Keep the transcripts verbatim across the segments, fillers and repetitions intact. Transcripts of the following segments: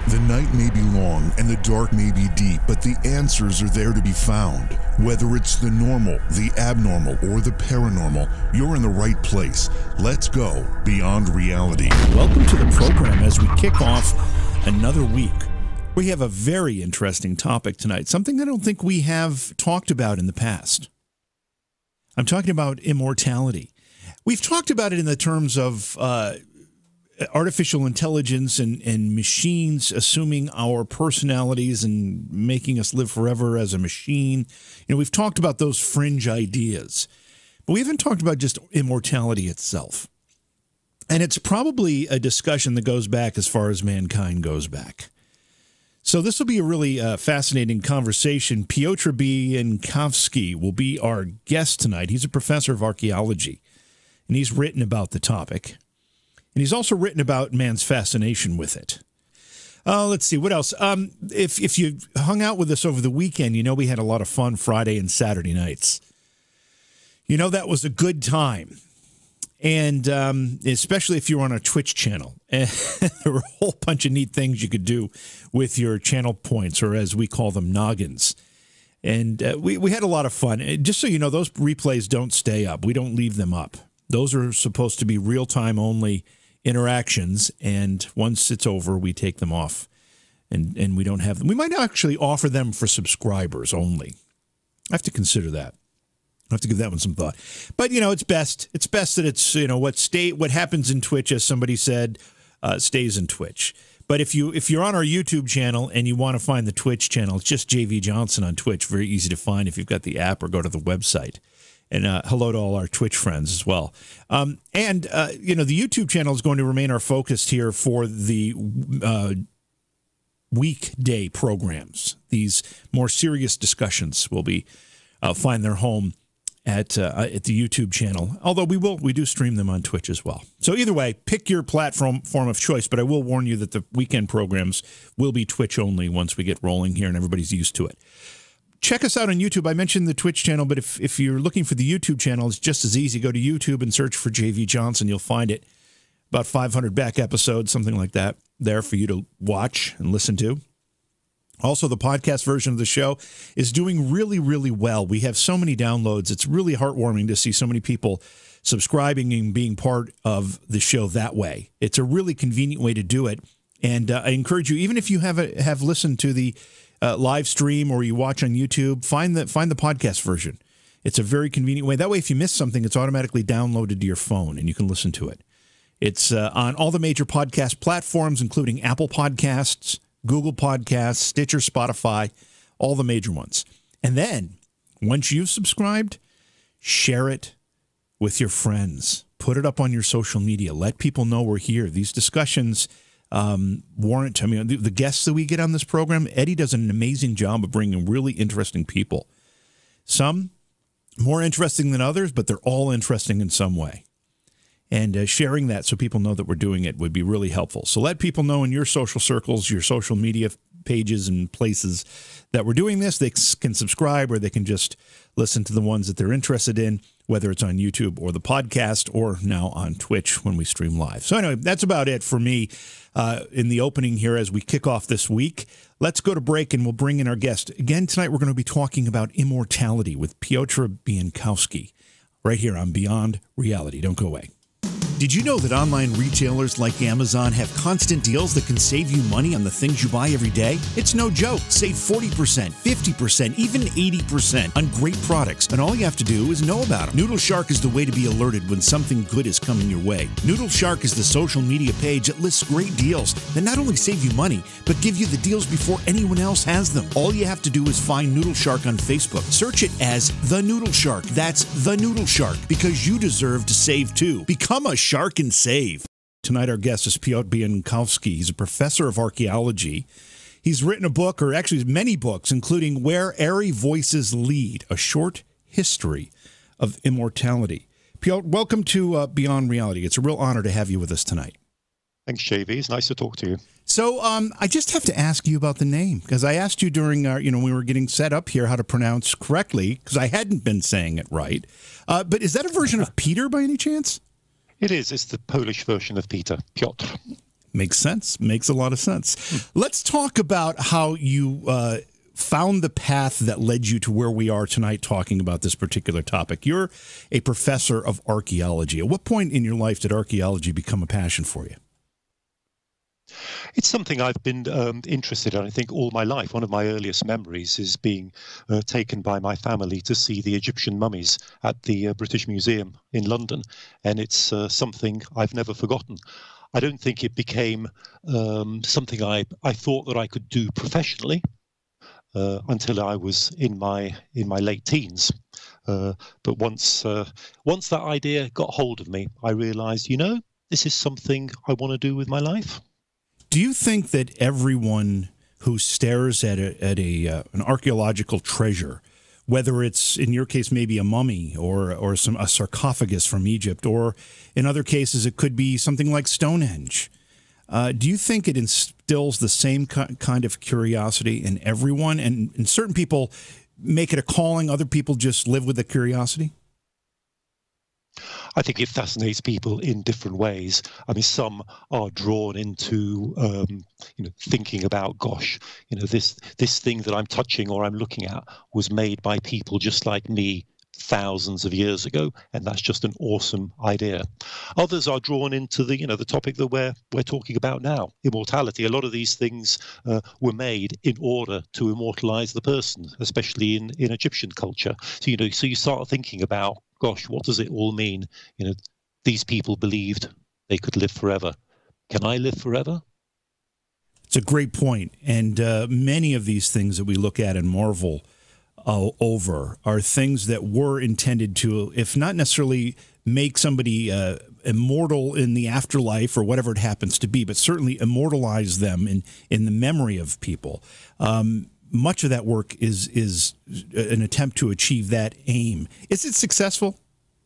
The night may be long and the dark may be deep, but the answers are there to be found. Whether it's the normal, the abnormal, or the paranormal, you're in the right place. Let's go beyond reality. Welcome to the program as we kick off another week. We have a very interesting topic tonight, something I don't think we have talked about in the past. I'm talking about immortality. We've talked about it in the terms of uh, artificial intelligence and, and machines assuming our personalities and making us live forever as a machine. You know, we've talked about those fringe ideas, but we haven't talked about just immortality itself. And it's probably a discussion that goes back as far as mankind goes back. So this will be a really uh, fascinating conversation. Piotr Bienkowski will be our guest tonight. He's a professor of archaeology, and he's written about the topic. And he's also written about man's fascination with it. Uh, let's see, what else? Um, if, if you hung out with us over the weekend, you know we had a lot of fun Friday and Saturday nights. You know that was a good time. And um, especially if you were on a Twitch channel. And there were a whole bunch of neat things you could do with your channel points, or as we call them, noggins. And uh, we, we had a lot of fun. And just so you know, those replays don't stay up. We don't leave them up. Those are supposed to be real-time only interactions, and once it's over, we take them off, and, and we don't have them. We might actually offer them for subscribers only. I have to consider that. I have to give that one some thought. But, you know, it's best. It's best that it's, you know, what stay, what happens in Twitch, as somebody said, uh, stays in Twitch. But if, you, if you're on our YouTube channel and you want to find the Twitch channel, it's just J V Johnson on Twitch. Very easy to find if you've got the app, or go to the website. And uh, hello to all our Twitch friends as well. Um, and, uh, you know, the YouTube channel is going to remain our focus here for the uh, weekday programs. These more serious discussions will be uh, find their home at uh, at the YouTube channel. Although we will we do stream them on Twitch as well. So either way, pick your platform form of choice. But I will warn you that the weekend programs will be Twitch only once we get rolling here and everybody's used to it. Check us out on YouTube. I mentioned the Twitch channel, but if, if you're looking for the YouTube channel, it's just as easy. Go to YouTube and search for J V Johnson. You'll find it. About five hundred back episodes, something like that, there for you to watch and listen to. Also, the podcast version of the show is doing really, really well. We have so many downloads. It's really heartwarming to see so many people subscribing and being part of the show that way. It's a really convenient way to do it. And uh, I encourage you, even if you have a, have listened to the uh, live stream or you watch on YouTube, find the find the podcast version. It's a very convenient way. That way, if you miss something, it's automatically downloaded to your phone and you can listen to it. It's uh, on all the major podcast platforms, including Apple Podcasts, Google Podcasts, Stitcher, Spotify, all the major ones. And then, once you've subscribed, share it with your friends. Put it up on your social media. Let people know we're here. These discussions um, warrant, I mean, the, the guests that we get on this program, Eddie does an amazing job of bringing really interesting people. Some more interesting than others, but they're all interesting in some way. And uh, sharing that so people know that we're doing it would be really helpful. So let people know in your social circles, your social media pages and places that we're doing this. They can subscribe, or they can just listen to the ones that they're interested in, whether it's on YouTube or the podcast, or now on Twitch when we stream live. So anyway, that's about it for me uh, in the opening here as we kick off this week. Let's go to break, and we'll bring in our guest. Again, tonight we're going to be talking about immortality with Piotr Bienkowski right here on Beyond Reality. Don't go away. Did you know that online retailers like Amazon have constant deals that can save you money on the things you buy every day? It's no joke. Save forty percent, fifty percent, even eighty percent on great products, and all you have to do is know about them. Noodle Shark is the way to be alerted when something good is coming your way. Noodle Shark is the social media page that lists great deals that not only save you money, but give you the deals before anyone else has them. All you have to do is find Noodle Shark on Facebook. Search it as The Noodle Shark. That's The Noodle Shark, because you deserve to save too. Become a shark and save. Tonight our guest is Piotr Bienkowski. He's a professor of archaeology. He's written a book, or actually many books, including Where Airy Voices Lead, a short history of immortality. Piotr, welcome to uh, Beyond Reality. It's a real honor to have you with us tonight. Thanks, J V. It's nice to talk to you. So um, I just have to ask you about the name, because I asked you during our, you know, we were getting set up here how to pronounce correctly, because I hadn't been saying it right. Uh, but is that a version of Peter by any chance? It is. It's the Polish version of Peter, Piotr. Makes sense. Makes a lot of sense. Let's talk about how you uh, found the path that led you to where we are tonight talking about this particular topic. You're a professor of archaeology. At what point in your life did archaeology become a passion for you? It's something I've been um, interested in, I think, all my life. One of my earliest memories is being uh, taken by my family to see the Egyptian mummies at the uh, British Museum in London. And it's uh, something I've never forgotten. I don't think it became um, something I, I thought that I could do professionally uh, until I was in my in my late teens. Uh, but once uh, once that idea got hold of me, I realized, you know, this is something I want to do with my life. Do you think that everyone who stares at a, at a uh, an archaeological treasure, whether it's in your case maybe a mummy or or some a sarcophagus from Egypt, or in other cases it could be something like Stonehenge, uh, do you think it instills the same kind of curiosity in everyone? And, and certain people make it a calling, other people just live with the curiosity? I think it fascinates people in different ways. I mean, some are drawn into, um, you know, thinking about, gosh, you know, this this thing that I'm touching or I'm looking at was made by people just like me thousands of years ago, and that's just an awesome idea. Others are drawn into the, you know, the topic that we're we're talking about now, immortality. A lot of these things uh, were made in order to immortalize the person, especially in in Egyptian culture. So you know, so you start thinking about, gosh, what does it all mean? You know, these people believed they could live forever. Can I live forever? It's a great point. And uh, many of these things that we look at and marvel uh, over are things that were intended to, if not necessarily make somebody uh, immortal in the afterlife or whatever it happens to be, but certainly immortalize them in, in the memory of people. Um, much of that work is is an attempt to achieve that aim. Is it successful?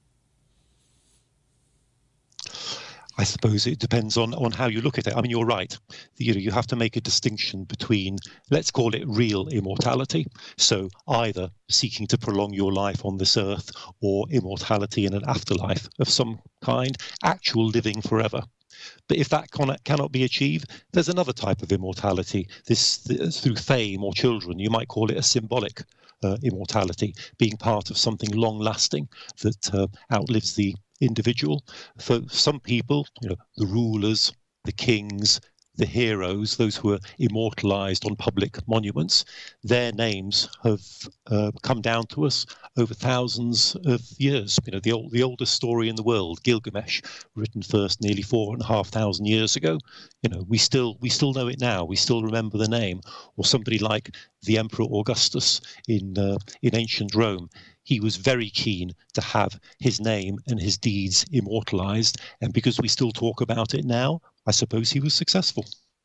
I suppose it depends on, on how you look at it. I mean, you're right. You know, you have to make a distinction between, let's call it real immortality. So either seeking to prolong your life on this earth or immortality in an afterlife of some kind, actual living forever. But if that cannot, cannot be achieved, there's another type of immortality. This, this through fame or children. You might call it a symbolic uh, immortality, being part of something long-lasting that uh, outlives the individual. For some people, you know, the rulers, the kings, the heroes, those who are immortalized on public monuments, their names have uh, come down to us over thousands of years. You know, the old, the oldest story in the world, Gilgamesh, written first nearly four and a half thousand years ago. You know, we still we still know it now. We still remember the name. Or somebody like the Emperor Augustus in uh, in ancient Rome. He was very keen to have his name and his deeds immortalized. And because we still talk about it now, I suppose he was successful.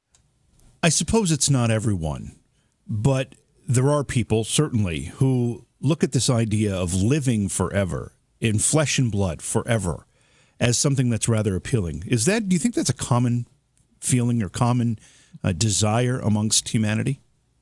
I suppose it's not everyone, but there are people, certainly, who look at this idea of living forever, in flesh and blood forever, as something that's rather appealing. Is that, do you think that's a common feeling or common uh, desire amongst humanity?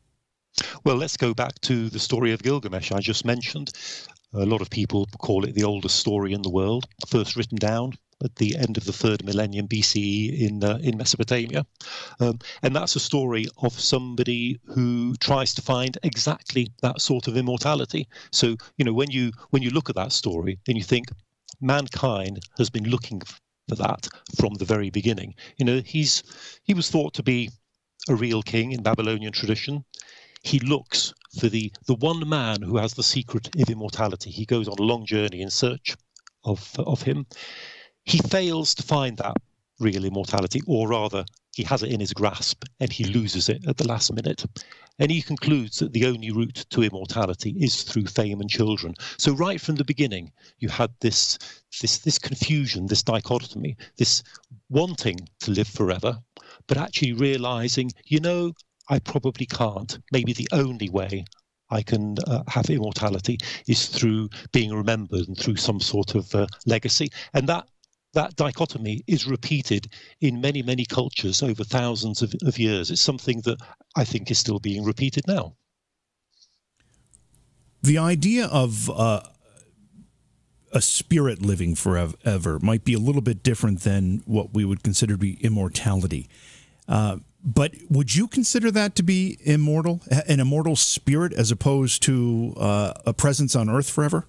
Well, let's go back to the story of Gilgamesh I just mentioned. A lot of people call it the oldest story in the world, first written down at the end of the third millennium B C E in uh, in Mesopotamia. Um, and that's a story of somebody who tries to find exactly that sort of immortality. So, you know, when you when you look at that story and you think mankind has been looking for that from the very beginning. You know, he's he was thought to be a real king in Babylonian tradition. He looks for the, the one man who has the secret of immortality. He goes on a long journey in search of, of him. He fails to find that real immortality, or rather, he has it in his grasp and he loses it at the last minute. And he concludes that the only route to immortality is through fame and children. So right from the beginning, you had this, this, this confusion, this dichotomy, this wanting to live forever, but actually realizing, you know, I probably can't. Maybe the only way I can uh, have immortality is through being remembered and through some sort of uh, legacy. And that that dichotomy is repeated in many, many cultures over thousands of, of years. It's something that I think is still being repeated now. The idea of uh, a spirit living forever might be a little bit different than what we would consider to be immortality. Uh, but would you consider that to be immortal, an immortal spirit, as opposed to uh, a presence on Earth forever?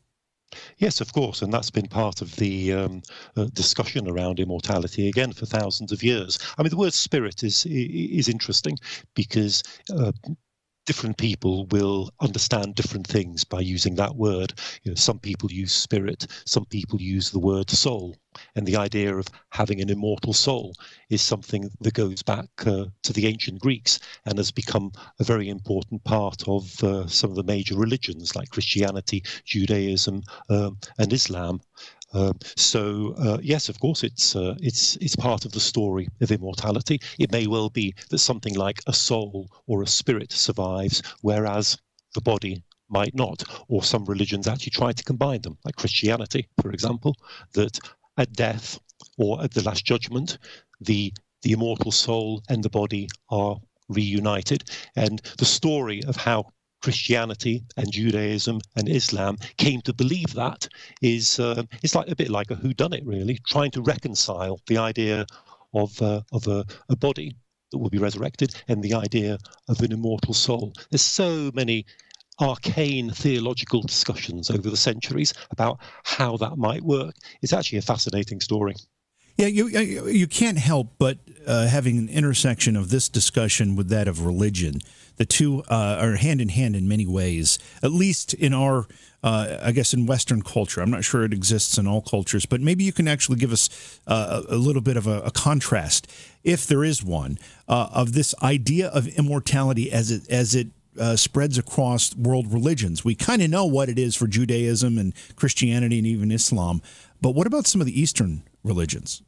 Yes, of course, and that's been part of the um, uh, discussion around immortality again for thousands of years. I mean, the word spirit is is interesting because uh, different people will understand different things by using that word. You know, some people use spirit, some people use the word soul, and the idea of having an immortal soul is something that goes back uh, to the ancient Greeks and has become a very important part of uh, some of the major religions like Christianity, Judaism, um, and Islam. Um, so uh, yes, of course, it's uh, it's it's part of the story of immortality. It may well be that something like a soul or a spirit survives, whereas the body might not. Or some religions actually try to combine them, like Christianity, for example, that at death or at the Last Judgment, the the immortal soul and the body are reunited. And the story of how Christianity and Judaism and Islam came to believe that is uh, it's like a bit like a whodunit, really, trying to reconcile the idea of uh, of a, a body that will be resurrected and the idea of an immortal soul. There's so many arcane theological discussions over the centuries about how that might work. It's actually a fascinating story. Yeah, you you can't help but uh, having an intersection of this discussion with that of religion. The two uh, are hand in hand in many ways, at least in our, uh, I guess, in Western culture. I'm not sure it exists in all cultures, but maybe you can actually give us uh, a little bit of a, a contrast, if there is one, uh, of this idea of immortality as it as it uh, spreads across world religions. We kind of know what it is for Judaism and Christianity and even Islam, but what about some of the Eastern religions?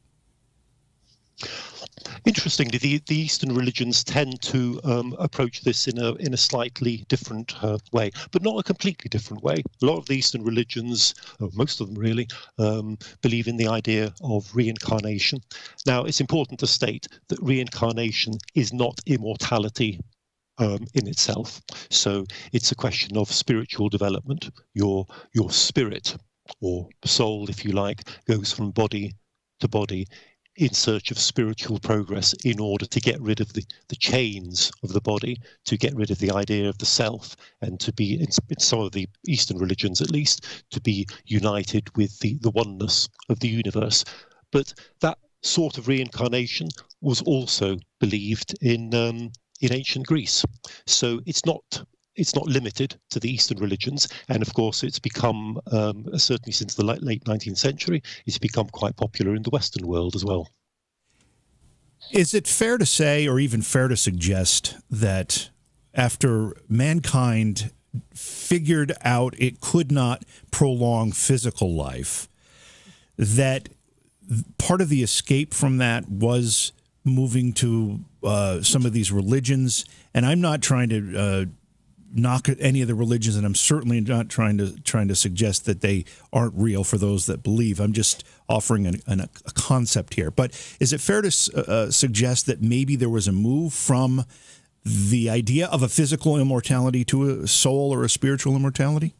Interestingly, the, the Eastern religions tend to um, approach this in a in a slightly different uh, way, but not a completely different way. A lot of the Eastern religions, or most of them really, um, believe in the idea of reincarnation. Now, it's important to state that reincarnation is not immortality um, in itself. So it's a question of spiritual development. Your your spirit, or soul, if you like, goes from body to body in search of spiritual progress in order to get rid of the, the chains of the body, to get rid of the idea of the self, and to be, in, in some of the Eastern religions at least, to be united with the, the oneness of the universe. But that sort of reincarnation was also believed in um, in ancient Greece. So it's not It's not limited to the Eastern religions, and of course it's become, um, certainly since the late nineteenth century, it's become quite popular in the Western world as well. Is it fair to say, or even fair to suggest, that after mankind figured out it could not prolong physical life, that part of the escape from that was moving to uh, some of these religions? And I'm not trying to uh, knock at any of the religions, and I'm certainly not trying to trying to suggest that they aren't real for those that believe. I'm just offering an, an, a concept here. But is it fair to uh, suggest that maybe there was a move from the idea of a physical immortality to a soul or a spiritual immortality?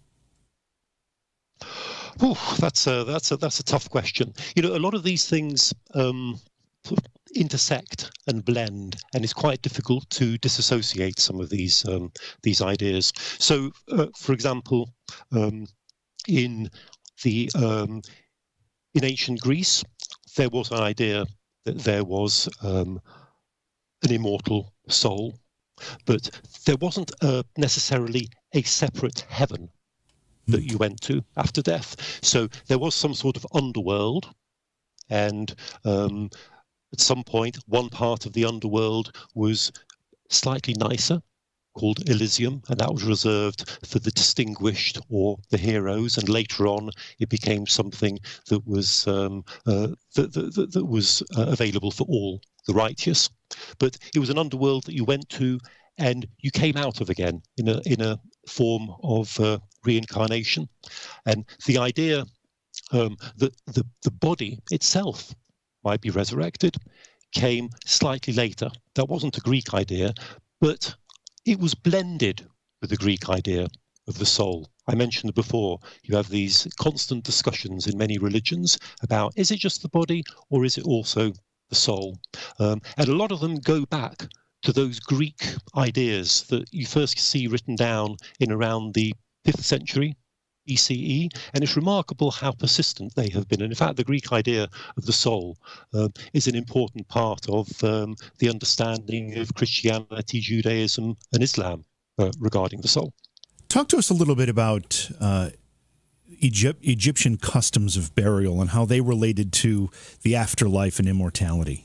Oh, that's a that's a that's a tough question. You know, a lot of these things um, intersect and blend, and it's quite difficult to disassociate some of these um, these ideas. So, uh, for example, um, in the um, in ancient Greece, there was an idea that there was um, an immortal soul, but there wasn't uh, necessarily a separate heaven that you went to after death. So there was some sort of underworld, and um, at some point, one part of the underworld was slightly nicer, called Elysium, and that was reserved for the distinguished or the heroes. And later on, it became something that was um, uh, that, that, that was uh, available for all, the righteous. But it was an underworld that you went to, and you came out of again in a in a form of uh, reincarnation. And the idea um, that the the body itself might be resurrected came slightly later. That wasn't a Greek idea, but it was blended with the Greek idea of the soul. I mentioned before, you have these constant discussions in many religions about, is it just the body or is it also the soul? Um, and a lot of them go back to those Greek ideas that you first see written down in around the fifth century B C E, and it's remarkable how persistent they have been. And in fact, the Greek idea of the soul um, is an important part of um, the understanding of Christianity, Judaism, and Islam uh, regarding the soul. Talk to us a little bit about uh, Egypt, Egyptian customs of burial and how they related to the afterlife and immortality.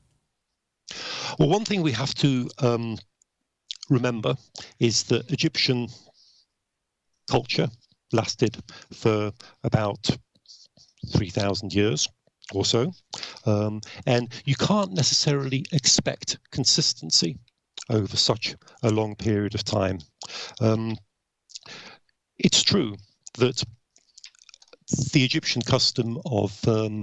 Well, one thing we have to um, remember is that Egyptian culture lasted for about three thousand years or so. Um, and you can't necessarily expect consistency over such a long period of time. Um, it's true that the Egyptian custom of um,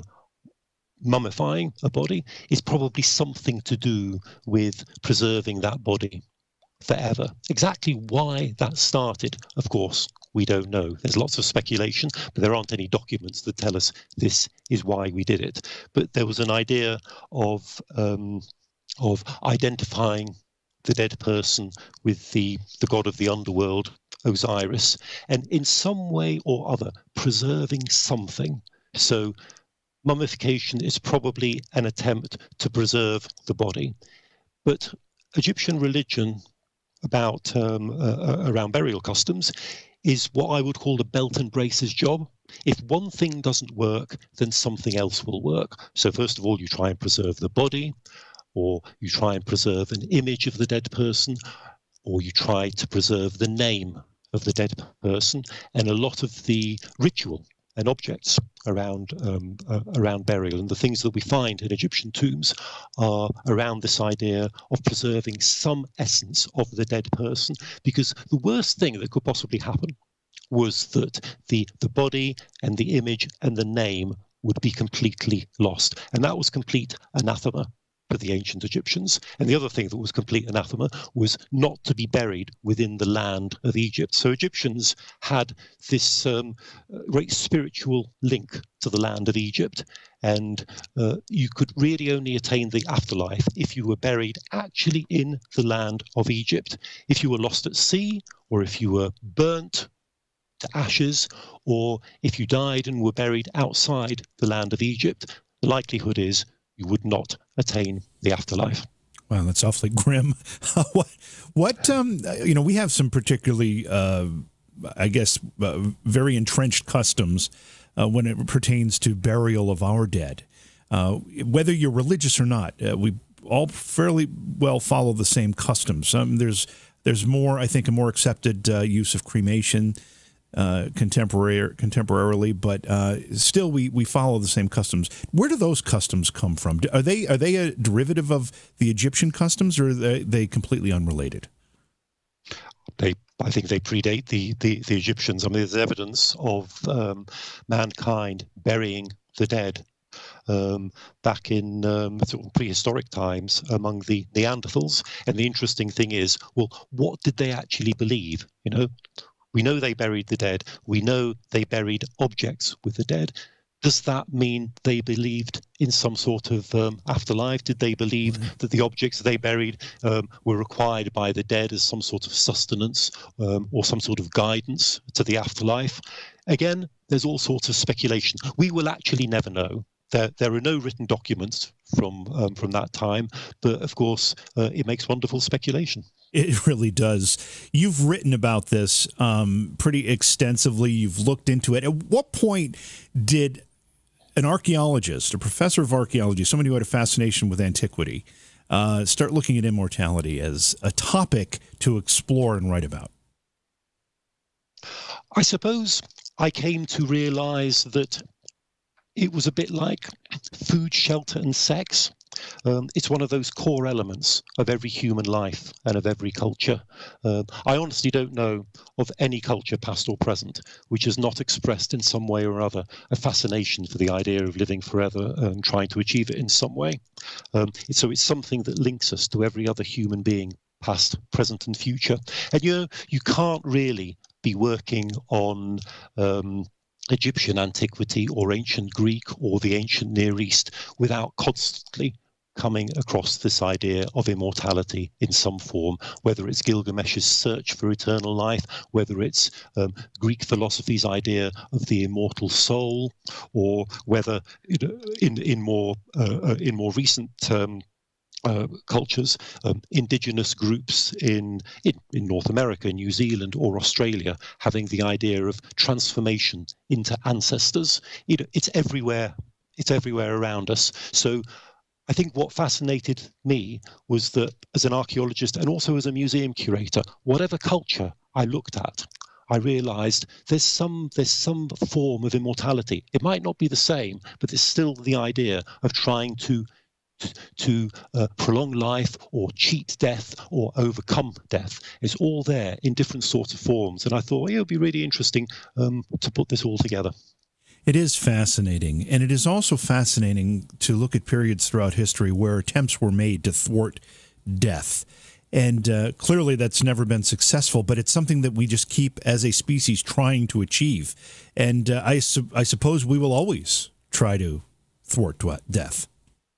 mummifying a body is probably something to do with preserving that body forever. Exactly why that started, of course, we don't know. There's lots of speculation, but there aren't any documents that tell us this is why we did it. But there was an idea of um, of identifying the dead person with the, the god of the underworld, Osiris, and in some way or other preserving something. So mummification is probably an attempt to preserve the body. But Egyptian religion about um, uh, around burial customs is what I would call the belt and braces job. If one thing doesn't work, then something else will work. So first of all, you try and preserve the body, or you try and preserve an image of the dead person, or you try to preserve the name of the dead person, and a lot of the ritual and objects around um, uh, around burial and the things that we find in Egyptian tombs are around this idea of preserving some essence of the dead person, because the worst thing that could possibly happen was that the the body and the image and the name would be completely lost, and that was complete anathema for the ancient Egyptians. And the other thing that was complete anathema was not to be buried within the land of Egypt. So Egyptians had this um, great spiritual link to the land of Egypt, and uh, you could really only attain the afterlife if you were buried actually in the land of Egypt. If you were lost at sea, or if you were burnt to ashes, or if you died and were buried outside the land of Egypt, the likelihood is you would not attain the afterlife. Wow, that's awfully grim. what, what um, you know, we have some particularly, uh, I guess, uh, very entrenched customs uh, when it pertains to burial of our dead. Uh, whether you're religious or not, uh, we all fairly well follow the same customs. Um, there's, there's more, I think, a more accepted uh, use of cremation Uh, contemporary, contemporarily, but uh, still we, we follow the same customs. Where do those customs come from? Are they are they a derivative of the Egyptian customs, or are they, they completely unrelated? They, I think they predate the, the, the Egyptians. I mean, there's evidence of um, mankind burying the dead um, back in um, sort of prehistoric times among the Neanderthals. And the interesting thing is, well, what did they actually believe? You know, we know they buried the dead. We know they buried objects with the dead. Does that mean they believed in some sort of um, afterlife? Did they believe mm-hmm. that the objects they buried um, were required by the dead as some sort of sustenance um, or some sort of guidance to the afterlife? Again, there's all sorts of speculation. We will actually never know. There, there are no written documents from um, from that time, but of course, uh, it makes wonderful speculation. It really does. You've written about this um, pretty extensively. You've looked into it. At what point did an archaeologist, a professor of archaeology, somebody who had a fascination with antiquity, uh, start looking at immortality as a topic to explore and write about? I suppose I came to realize that it was a bit like food, shelter, and sex. Um, it's one of those core elements of every human life and of every culture. Uh, I honestly don't know of any culture, past or present, which has not expressed in some way or other a fascination for the idea of living forever and trying to achieve it in some way. Um, so it's something that links us to every other human being, past, present, and future. And you know, you can't really be working on um, Egyptian antiquity or ancient Greek or the ancient Near East without constantly coming across this idea of immortality in some form, whether it's Gilgamesh's search for eternal life, whether it's um, Greek philosophy's idea of the immortal soul, or whether you know, in in more uh, in more recent um, uh, cultures, um, indigenous groups in, in in North America, New Zealand, or Australia having the idea of transformation into ancestors. You know, it's everywhere. It's everywhere around us. So I think what fascinated me was that as an archaeologist and also as a museum curator, whatever culture I looked at, I realized there's some there's some form of immortality. It might not be the same, but there's still the idea of trying to to uh, prolong life or cheat death or overcome death. It's all there in different sorts of forms. And I thought, well, it would be really interesting um, to put this all together. It is fascinating, and it is also fascinating to look at periods throughout history where attempts were made to thwart death. And uh, clearly that's never been successful, but it's something that we just keep as a species trying to achieve. And uh, I, su I suppose we will always try to thwart death.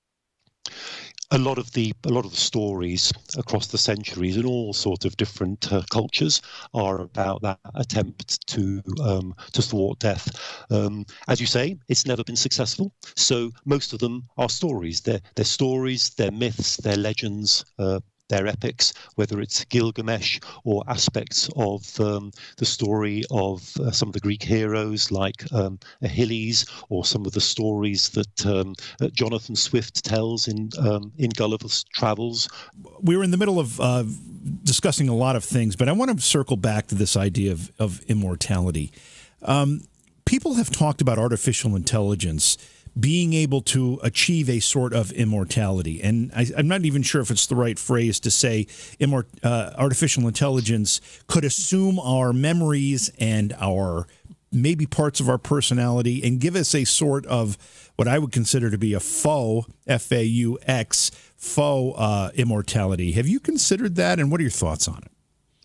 A lot of the a lot of the stories across the centuries in all sorts of different uh, cultures are about that attempt to um, to thwart death. Um, as you say, it's never been successful. So most of them are stories. They're they're stories, they're myths, they're legends. Uh, their epics, whether it's Gilgamesh or aspects of um, the story of uh, some of the Greek heroes like um, Achilles, or some of the stories that, um, that Jonathan Swift tells in um, in Gulliver's Travels. We were in the middle of uh, discussing a lot of things, but I want to circle back to this idea of, of immortality. Um, people have talked about artificial intelligence being able to achieve a sort of immortality. And I, I'm not even sure if it's the right phrase to say immort uh, artificial intelligence could assume our memories and our maybe parts of our personality and give us a sort of what I would consider to be a faux, F A U X, faux uh, immortality. Have you considered that, and what are your thoughts on it?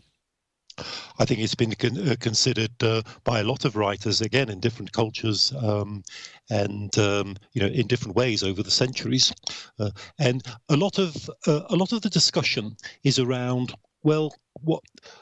I think it's been con uh, considered uh, by a lot of writers, again, in different cultures um, and um, you know, in different ways over the centuries. Uh, and a lot of uh, a lot of the discussion is around, well, what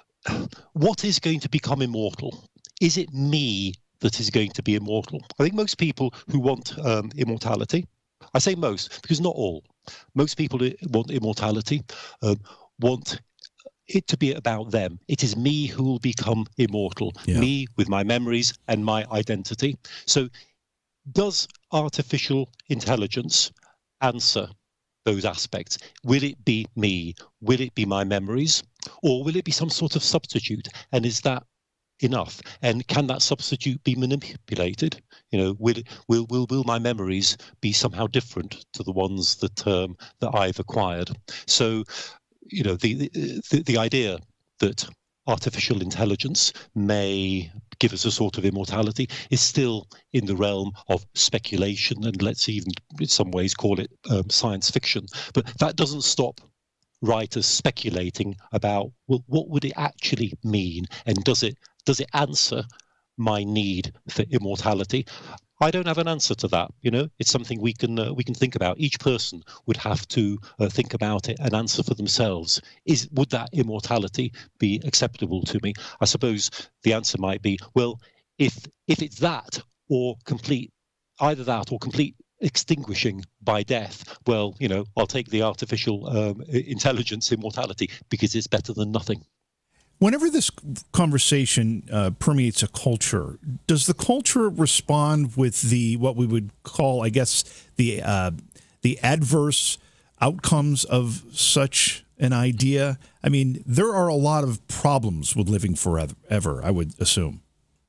what is going to become immortal? Is it me that is going to be immortal? I think most people who want um, immortality, I say most because not all, most people who want immortality um, want it to be about them. It is me who will become immortal, yeah. Me with my memories and my identity. So does artificial intelligence answer those aspects? Will it be me? Will it be my memories? Or will it be some sort of substitute? And is that enough? And can that substitute be manipulated? You know, will will will will my memories be somehow different to the ones that um, that I've acquired? So, you know, the, the the idea that artificial intelligence may give us a sort of immortality is still in the realm of speculation, and let's even in some ways call it um, science fiction. But that doesn't stop writers speculating about, well, what would it actually mean, and does it does it answer my need for immortality? I don't have an answer to that. You know, it's something we can uh, we can think about. Each person would have to uh, think about it and answer for themselves. Is would that immortality be acceptable to me? I suppose the answer might be, well, if if it's that or complete, either that or complete extinguishing by death, well, you know, I'll take the artificial um, intelligence immortality because it's better than nothing. Whenever this conversation uh, permeates a culture, does the culture respond with the what we would call, I guess, the uh, the adverse outcomes of such an idea? I mean, there are a lot of problems with living forever, I would assume.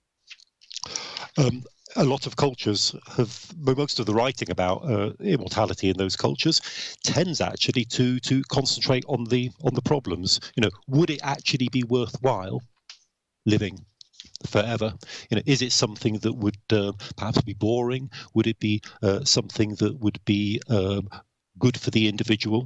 Um, a lot of cultures have, most of the writing about uh, immortality in those cultures tends actually to to concentrate on the on the problems. You know, would it actually be worthwhile living forever? You know, is it something that would uh, perhaps be boring? Would it be uh, something that would be um, good for the individual?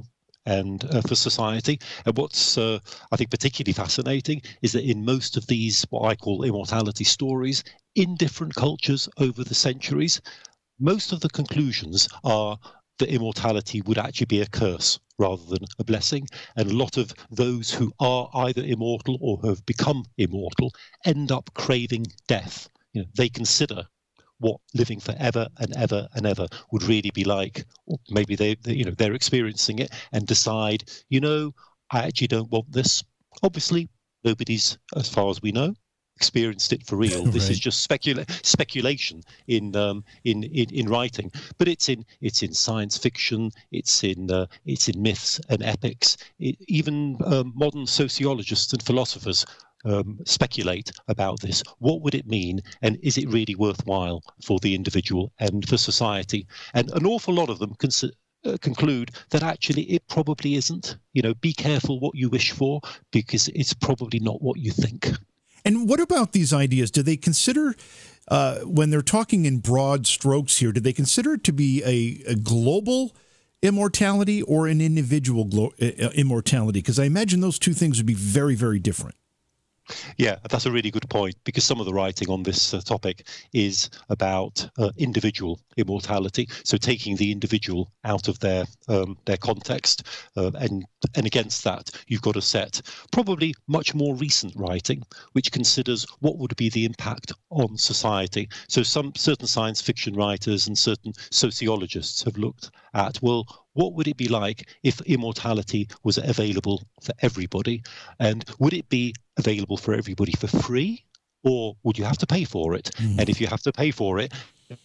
and uh, for society. And what's uh, I think particularly fascinating is that in most of these what I call immortality stories, in different cultures over the centuries, most of the conclusions are that immortality would actually be a curse rather than a blessing. And a lot of those who are either immortal or have become immortal end up craving death. You know, they consider what living forever and ever and ever would really be like. Or maybe they, they, you know, they're experiencing it and decide, you know, I actually don't want this. Obviously, nobody's, as far as we know, experienced it for real. This Right. is just specula- speculation in, um, in in in writing. But it's in it's in science fiction. It's in uh, it's in myths and epics. It, even um, modern sociologists and philosophers um, speculate about this. What would it mean, and is it really worthwhile for the individual and for society? And an awful lot of them consider. Uh, conclude that actually it probably isn't. You know, be careful what you wish for, because it's probably not what you think. And what about these ideas? Do they consider, uh, when they're talking in broad strokes here, do they consider it to be a, a global immortality or an individual glo- uh, immortality? Because I imagine those two things would be very, very different. Yeah, that's a really good point, because some of the writing on this uh, topic is about uh, individual immortality. So taking the individual out of their um, their context, uh, and and against that, you've got a set probably much more recent writing, which considers what would be the impact on society. So some certain science fiction writers and certain sociologists have looked at, well, what would it be like if immortality was available for everybody? And would it be available for everybody for free, or would you have to pay for it? Mm. And if you have to pay for it,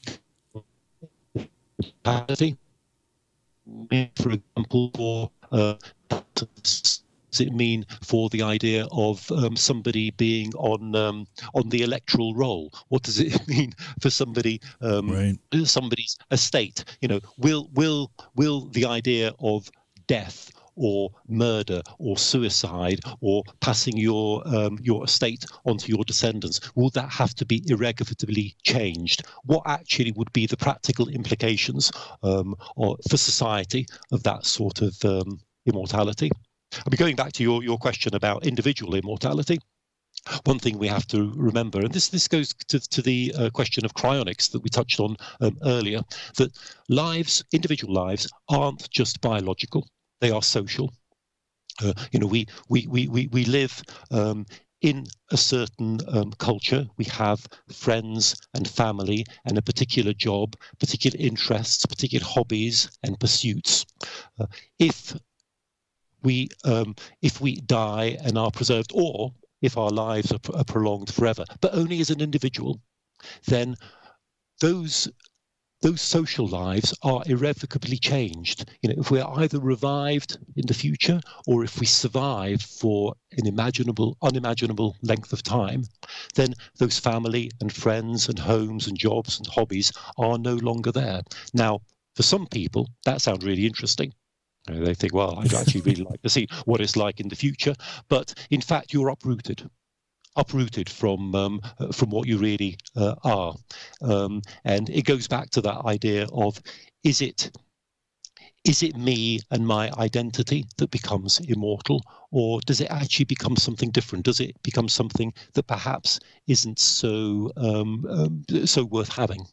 for example, for uh, does it mean for the idea of um, somebody being on um, on the electoral roll? What does it mean for somebody um, right. somebody's estate? You know, will will will the idea of death or murder or suicide or passing your um, your estate onto your descendants, will that have to be irrevocably changed? What actually would be the practical implications um, or for society of that sort of um, immortality? I'll be going back to your, your question about individual immortality. One thing we have to remember, and this, this goes to, to the uh, question of cryonics that we touched on um, earlier, that lives, individual lives, aren't just biological, they are social. Uh, you know, we, we, we, we, we live um, in a certain um, culture. We have friends and family and a particular job, particular interests, particular hobbies and pursuits. Uh, if we um, if we die and are preserved, or if our lives are, are prolonged forever, but only as an individual, then those those social lives are irrevocably changed. You know, if we're either revived in the future, or if we survive for an imaginable, unimaginable length of time, then those family and friends and homes and jobs and hobbies are no longer there. Now, for some people, that sounds really interesting. They think, well, I'd actually really like to see what it's like in the future. But in fact, you're uprooted, uprooted from um, from what you really uh, are. Um, and it goes back to that idea of, is it is it me and my identity that becomes immortal, or does it actually become something different? Does it become something that perhaps isn't so um, um, so worth having?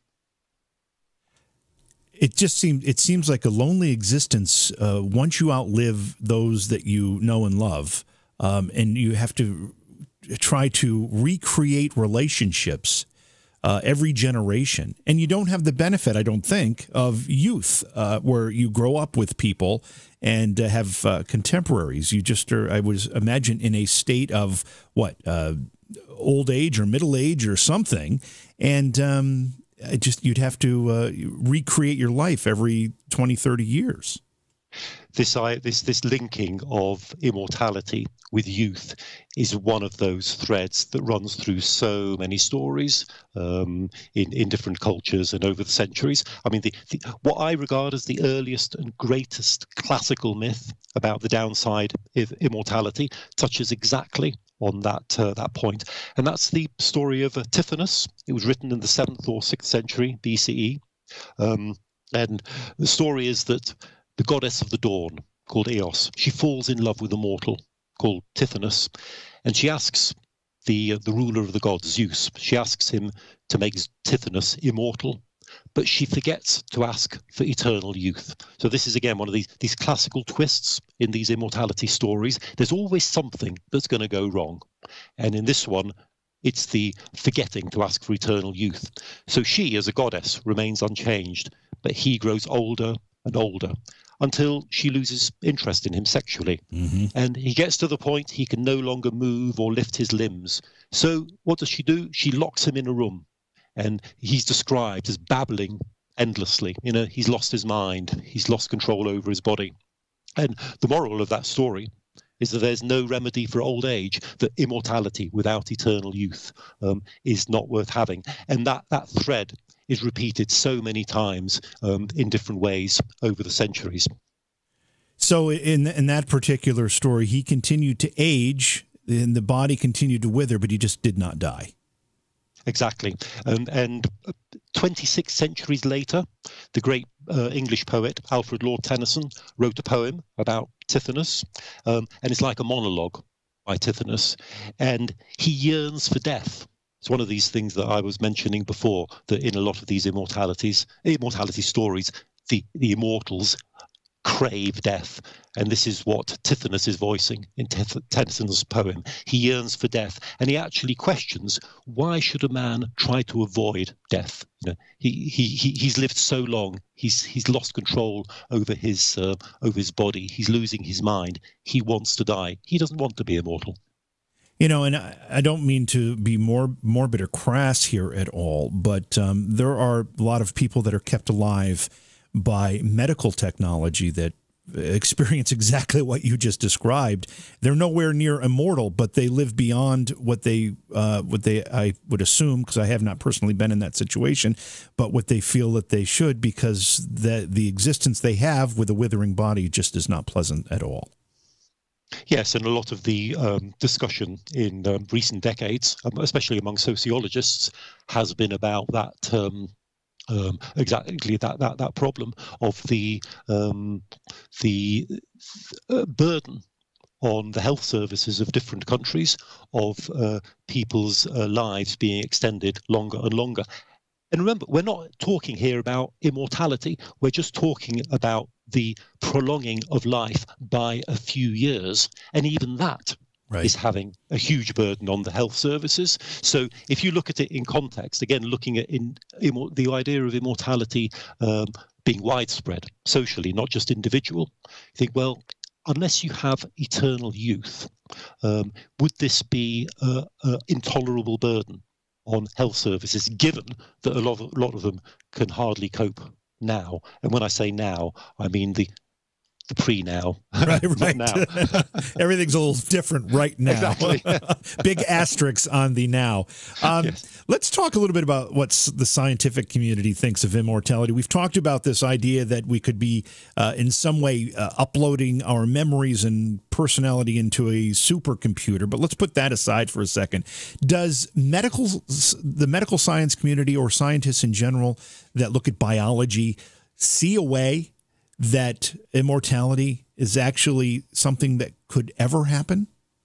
It just seems it seems like a lonely existence uh, once you outlive those that you know and love, um, and you have to try to recreate relationships uh, every generation. And you don't have the benefit, I don't think, of youth, uh, where you grow up with people and uh, have uh, contemporaries. You just are, I would imagine, in a state of what, uh, old age or middle age or something, and um, It just you'd have to uh, recreate your life every twenty, thirty years. This, I, this, this linking of immortality with youth is one of those threads that runs through so many stories um, in, in different cultures and over the centuries. I mean, the, the, what I regard as the earliest and greatest classical myth about the downside of immortality touches exactly on that uh, that point, and that's the story of uh, Tithonus. It was written in the seventh or sixth century B C E, um, and the story is that the goddess of the dawn, called Eos. She falls in love with a mortal called Tithonus, and she asks the uh, the ruler of the gods, Zeus, she asks him to make Tithonus immortal, but she forgets to ask for eternal youth. So this is, again, one of these, these classical twists in these immortality stories. There's always something that's going to go wrong. And in this one, it's the forgetting to ask for eternal youth. So she, as a goddess, remains unchanged, but he grows older and older until she loses interest in him sexually. Mm-hmm. And he gets to the point he can no longer move or lift his limbs. So what does she do? She locks him in a room. And he's described as babbling endlessly. You know, he's lost his mind. He's lost control over his body. And the moral of that story is that there's no remedy for old age, that immortality without eternal youth um, is not worth having. And that, that thread is repeated so many times um, in different ways over the centuries. So in, in that particular story, he continued to age and the body continued to wither, but he just did not die. Exactly. Um, and twenty-six centuries later, the great uh, English poet Alfred Lord Tennyson wrote a poem about Tithonus, um, and it's like a monologue by Tithonus, and he yearns for death. It's one of these things that I was mentioning before, that in a lot of these immortalities, immortality stories, the, the immortals crave death. And this is what Tithonus is voicing in Tennyson's poem. He yearns for death, and he actually questions, why should a man try to avoid death? You know, he, he, he he's lived so long. He's he's lost control over his uh, over his body. He's losing his mind. He wants to die. He doesn't want to be immortal. You know, and I, I don't mean to be more morbid or crass here at all, but um, there are a lot of people that are kept alive by medical technology that experience exactly what you just described. They're nowhere near immortal, but they live beyond what they, uh, what they, I would assume, because I have not personally been in that situation, but what they feel that they should, because the the existence they have with a withering body just is not pleasant at all. Yes, and a lot of the um, discussion in um, recent decades, um, especially among sociologists, has been about that. Um, Um, exactly that that that problem of the um, the uh, burden on the health services of different countries of uh, people's uh, lives being extended longer and longer. And remember, we're not talking here about immortality. We're just talking about the prolonging of life by a few years, and even that. Right. Is having a huge burden on the health services. So if you look at it in context, again, looking at in, in the idea of immortality um, being widespread socially, not just individual, you think, well, unless you have eternal youth, um, would this be an intolerable burden on health services, given that a lot, of, a lot of them can hardly cope now? And when I say now, I mean the the pre-now. Right, right. Now. Everything's a little different right now. Exactly. Big asterisks on the now. Um, yes. Let's talk a little bit about what the scientific community thinks of immortality. We've talked about this idea that we could be uh, in some way uh, uploading our memories and personality into a supercomputer, but let's put that aside for a second. Does medical, the medical science community or scientists in general that look at biology see a way that immortality is actually something that could ever happen?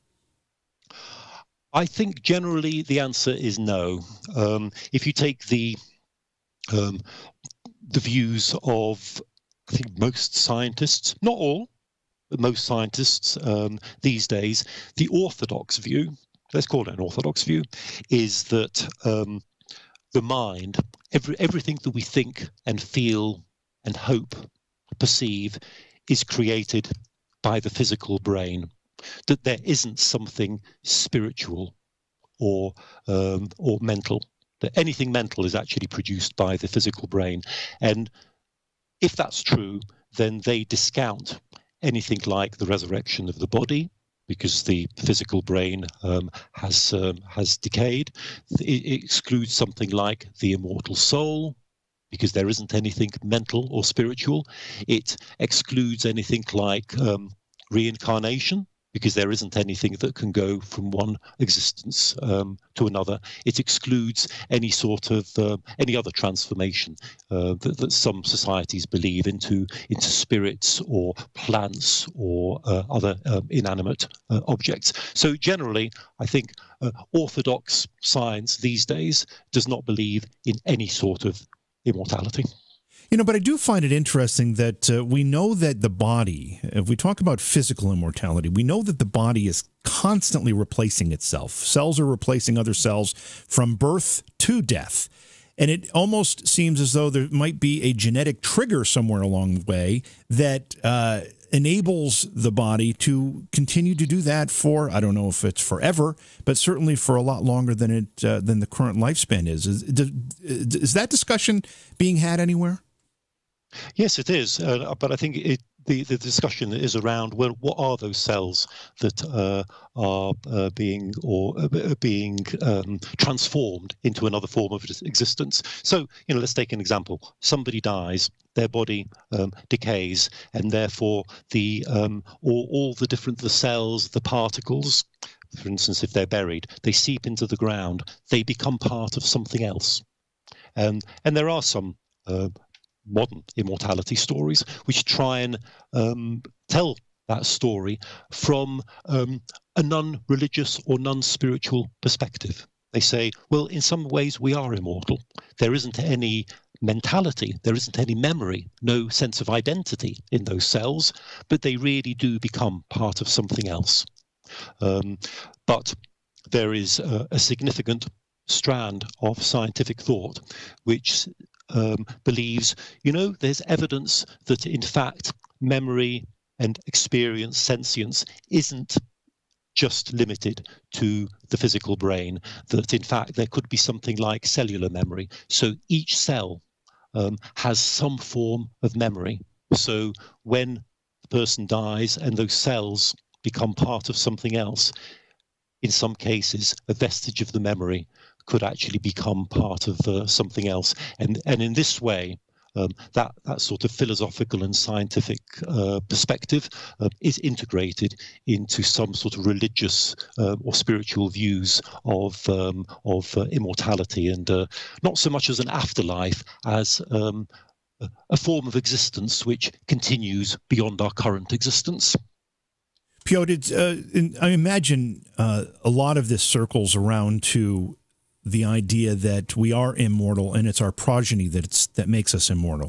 I think generally the answer is no. Um, if you take the um, the views of, I think, most scientists, not all, but most scientists um, these days, the orthodox view, let's call it an orthodox view, is that um, the mind, every, everything that we think and feel and hope, perceive, is created by the physical brain, that there isn't something spiritual or um, or mental, that anything mental is actually produced by the physical brain. And if that's true, then they discount anything like the resurrection of the body, because the physical brain um, has um, has decayed. It, it excludes something like the immortal soul, because there isn't anything mental or spiritual. It excludes anything like um, reincarnation, because there isn't anything that can go from one existence um, to another. It excludes any sort of uh, any other transformation uh, that, that some societies believe into into spirits or plants or uh, other um, inanimate uh, objects. So generally, I think uh, orthodox science these days does not believe in any sort of immortality. You know, but I do find it interesting that uh, we know that the body, if we talk about physical immortality, we know that the body is constantly replacing itself. Cells are replacing other cells from birth to death. And it almost seems as though there might be a genetic trigger somewhere along the way that uh, enables the body to continue to do that for, I don't know if it's forever, but certainly for a lot longer than it uh, than the current lifespan is. Is, is that discussion being had anywhere? Yes, it is, uh, but I think it, the the discussion is around, well, what are those cells that uh, are uh, being or uh, being um, transformed into another form of existence? So, you know, let's take an example. Somebody dies, their body um, decays, and therefore the um, all, all the different the cells, the particles, for instance, if they're buried, they seep into the ground. They become part of something else, and and there are some Uh, modern immortality stories which try and um, tell that story from um, a non-religious or non-spiritual perspective. They say, well, in some ways we are immortal. There isn't any mentality, there isn't any memory, no sense of identity in those cells, but they really do become part of something else. Um, but there is a, a significant strand of scientific thought which Um, believes, you know, there's evidence that in fact memory and experience, sentience, isn't just limited to the physical brain, that in fact there could be something like cellular memory. So each cell um, has some form of memory. So when the person dies and those cells become part of something else, in some cases a vestige of the memory could actually become part of uh, something else, and and in this way, um, that that sort of philosophical and scientific uh, perspective uh, is integrated into some sort of religious uh, or spiritual views of um, of uh, immortality, and uh, not so much as an afterlife as um, a form of existence which continues beyond our current existence. Piotr, it's, uh, I imagine uh, a lot of this circles around to the idea that we are immortal, and it's our progeny that it's that makes us immortal.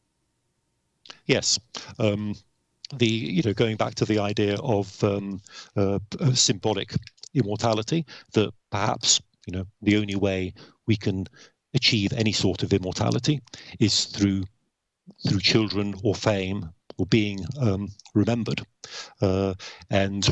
Yes, um, the you know going back to the idea of um, uh, symbolic immortality, that perhaps you know the only way we can achieve any sort of immortality is through through children or fame or being um, remembered, uh, and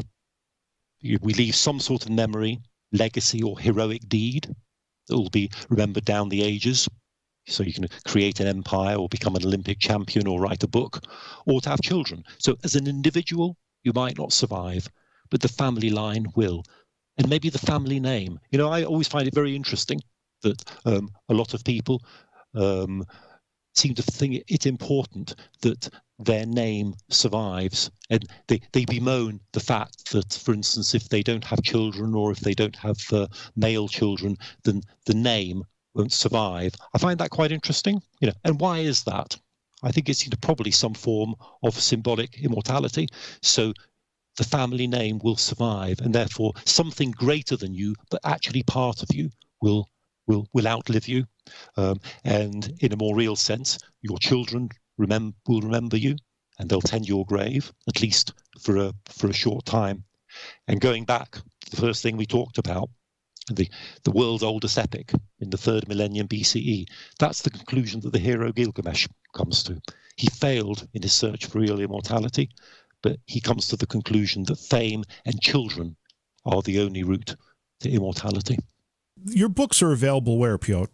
we leave some sort of memory, legacy, or heroic deed that will be remembered down the ages. So you can create an empire or become an Olympic champion or write a book, or to have children. So as an individual, you might not survive, but the family line will. And maybe the family name. You know, I always find it very interesting that um, a lot of people um, seem to think it important that their name survives, and they, they bemoan the fact that, for instance, if they don't have children or if they don't have uh, male children, then the name won't survive. I find that quite interesting. You know, and why is that? I think it's you know, probably some form of symbolic immortality. So the family name will survive, and therefore something greater than you, but actually part of you, will will will outlive you. Um, and in a more real sense, your children remember will remember you, and they'll tend your grave, at least for a for a short time. And going back to the first thing we talked about, the the world's oldest epic in the third millennium B C E, that's the conclusion that the hero Gilgamesh comes to. He failed in his search for real immortality, but he comes to the conclusion that fame and children are the only route to immortality. Your books are available where, Piotr?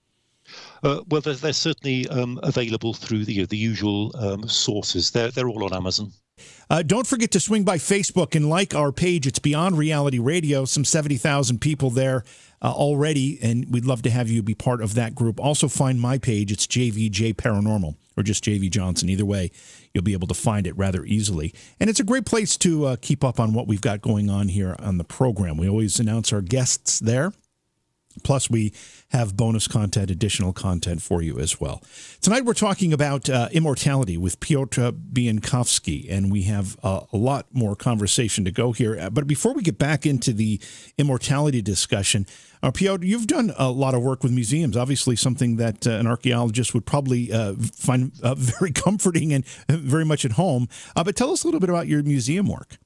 Uh, well, they're, they're certainly um, available through the, you know, the usual um, sources. They're, they're all on Amazon. Uh, don't forget to swing by Facebook and like our page. It's Beyond Reality Radio, some seventy thousand people there uh, already, and we'd love to have you be part of that group. Also find my page. It's J V J Paranormal. or just J V Johnson. Either way, you'll be able to find it rather easily. And it's a great place to uh, keep up on what we've got going on here on the program. We always announce our guests there. Plus, we have bonus content, additional content for you as well. Tonight, we're talking about uh, immortality with Piotr Bienkowski, and we have uh, a lot more conversation to go here. But before we get back into the immortality discussion, uh, Piotr, you've done a lot of work with museums, obviously something that uh, an archaeologist would probably uh, find uh, very comforting and very much at home. Uh, but tell us a little bit about your museum work.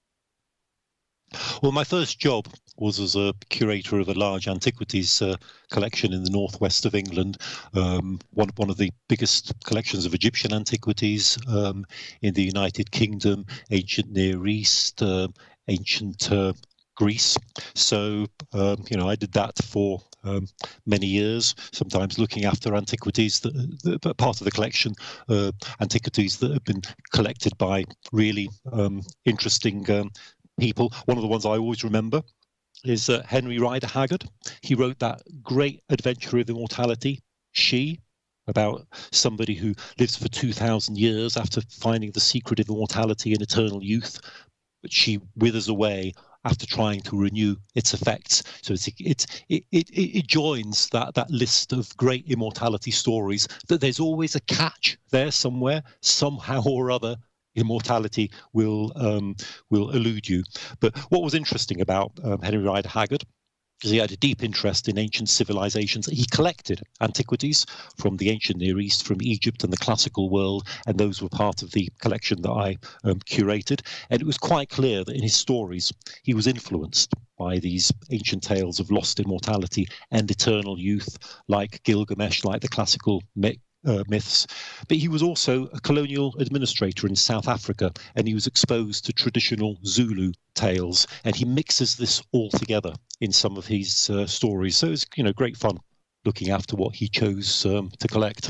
Well, my first job was as a curator of a large antiquities uh, collection in the northwest of England, um, one, one of the biggest collections of Egyptian antiquities um, in the United Kingdom, ancient Near East, uh, ancient uh, Greece. So, um, you know, I did that for um, many years, sometimes looking after antiquities, that, that part of the collection, uh, antiquities that have been collected by really um, interesting um, people. One of the ones I always remember is uh, Henry Rider Haggard. He wrote that great adventure of immortality, She, about somebody who lives for two thousand years after finding the secret of immortality and eternal youth, but she withers away after trying to renew its effects. So it's, it's, it, it, it joins that, that list of great immortality stories, that there's always a catch there somewhere, somehow or other. Immortality will um, will elude you. But what was interesting about um, Henry Rider Haggard is he had a deep interest in ancient civilizations. He collected antiquities from the ancient Near East, from Egypt and the classical world, and those were part of the collection that I um, curated. And it was quite clear that in his stories, he was influenced by these ancient tales of lost immortality and eternal youth, like Gilgamesh, like the classical myth. Uh, myths, but he was also a colonial administrator in South Africa, and he was exposed to traditional Zulu tales, and he mixes this all together in some of his uh, stories. So it's, you know, great fun looking after what he chose um, to collect.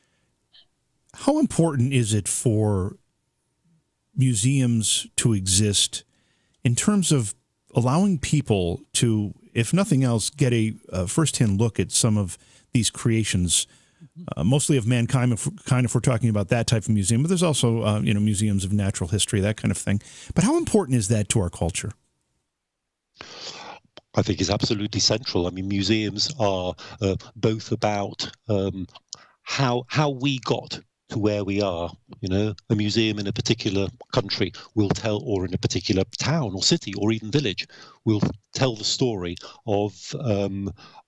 How important is it for museums to exist in terms of allowing people to, if nothing else, get a, a first-hand look at some of these creations? Uh, mostly of mankind, if, kind of if we're talking about that type of museum, but there's also, uh, you know, museums of natural history, that kind of thing. But how important is that to our culture? I think it's absolutely central. I mean, museums are uh, both about um, how how we got to where we are. You know, a museum in a particular country will tell, or in a particular town or city or even village, will tell the story of um,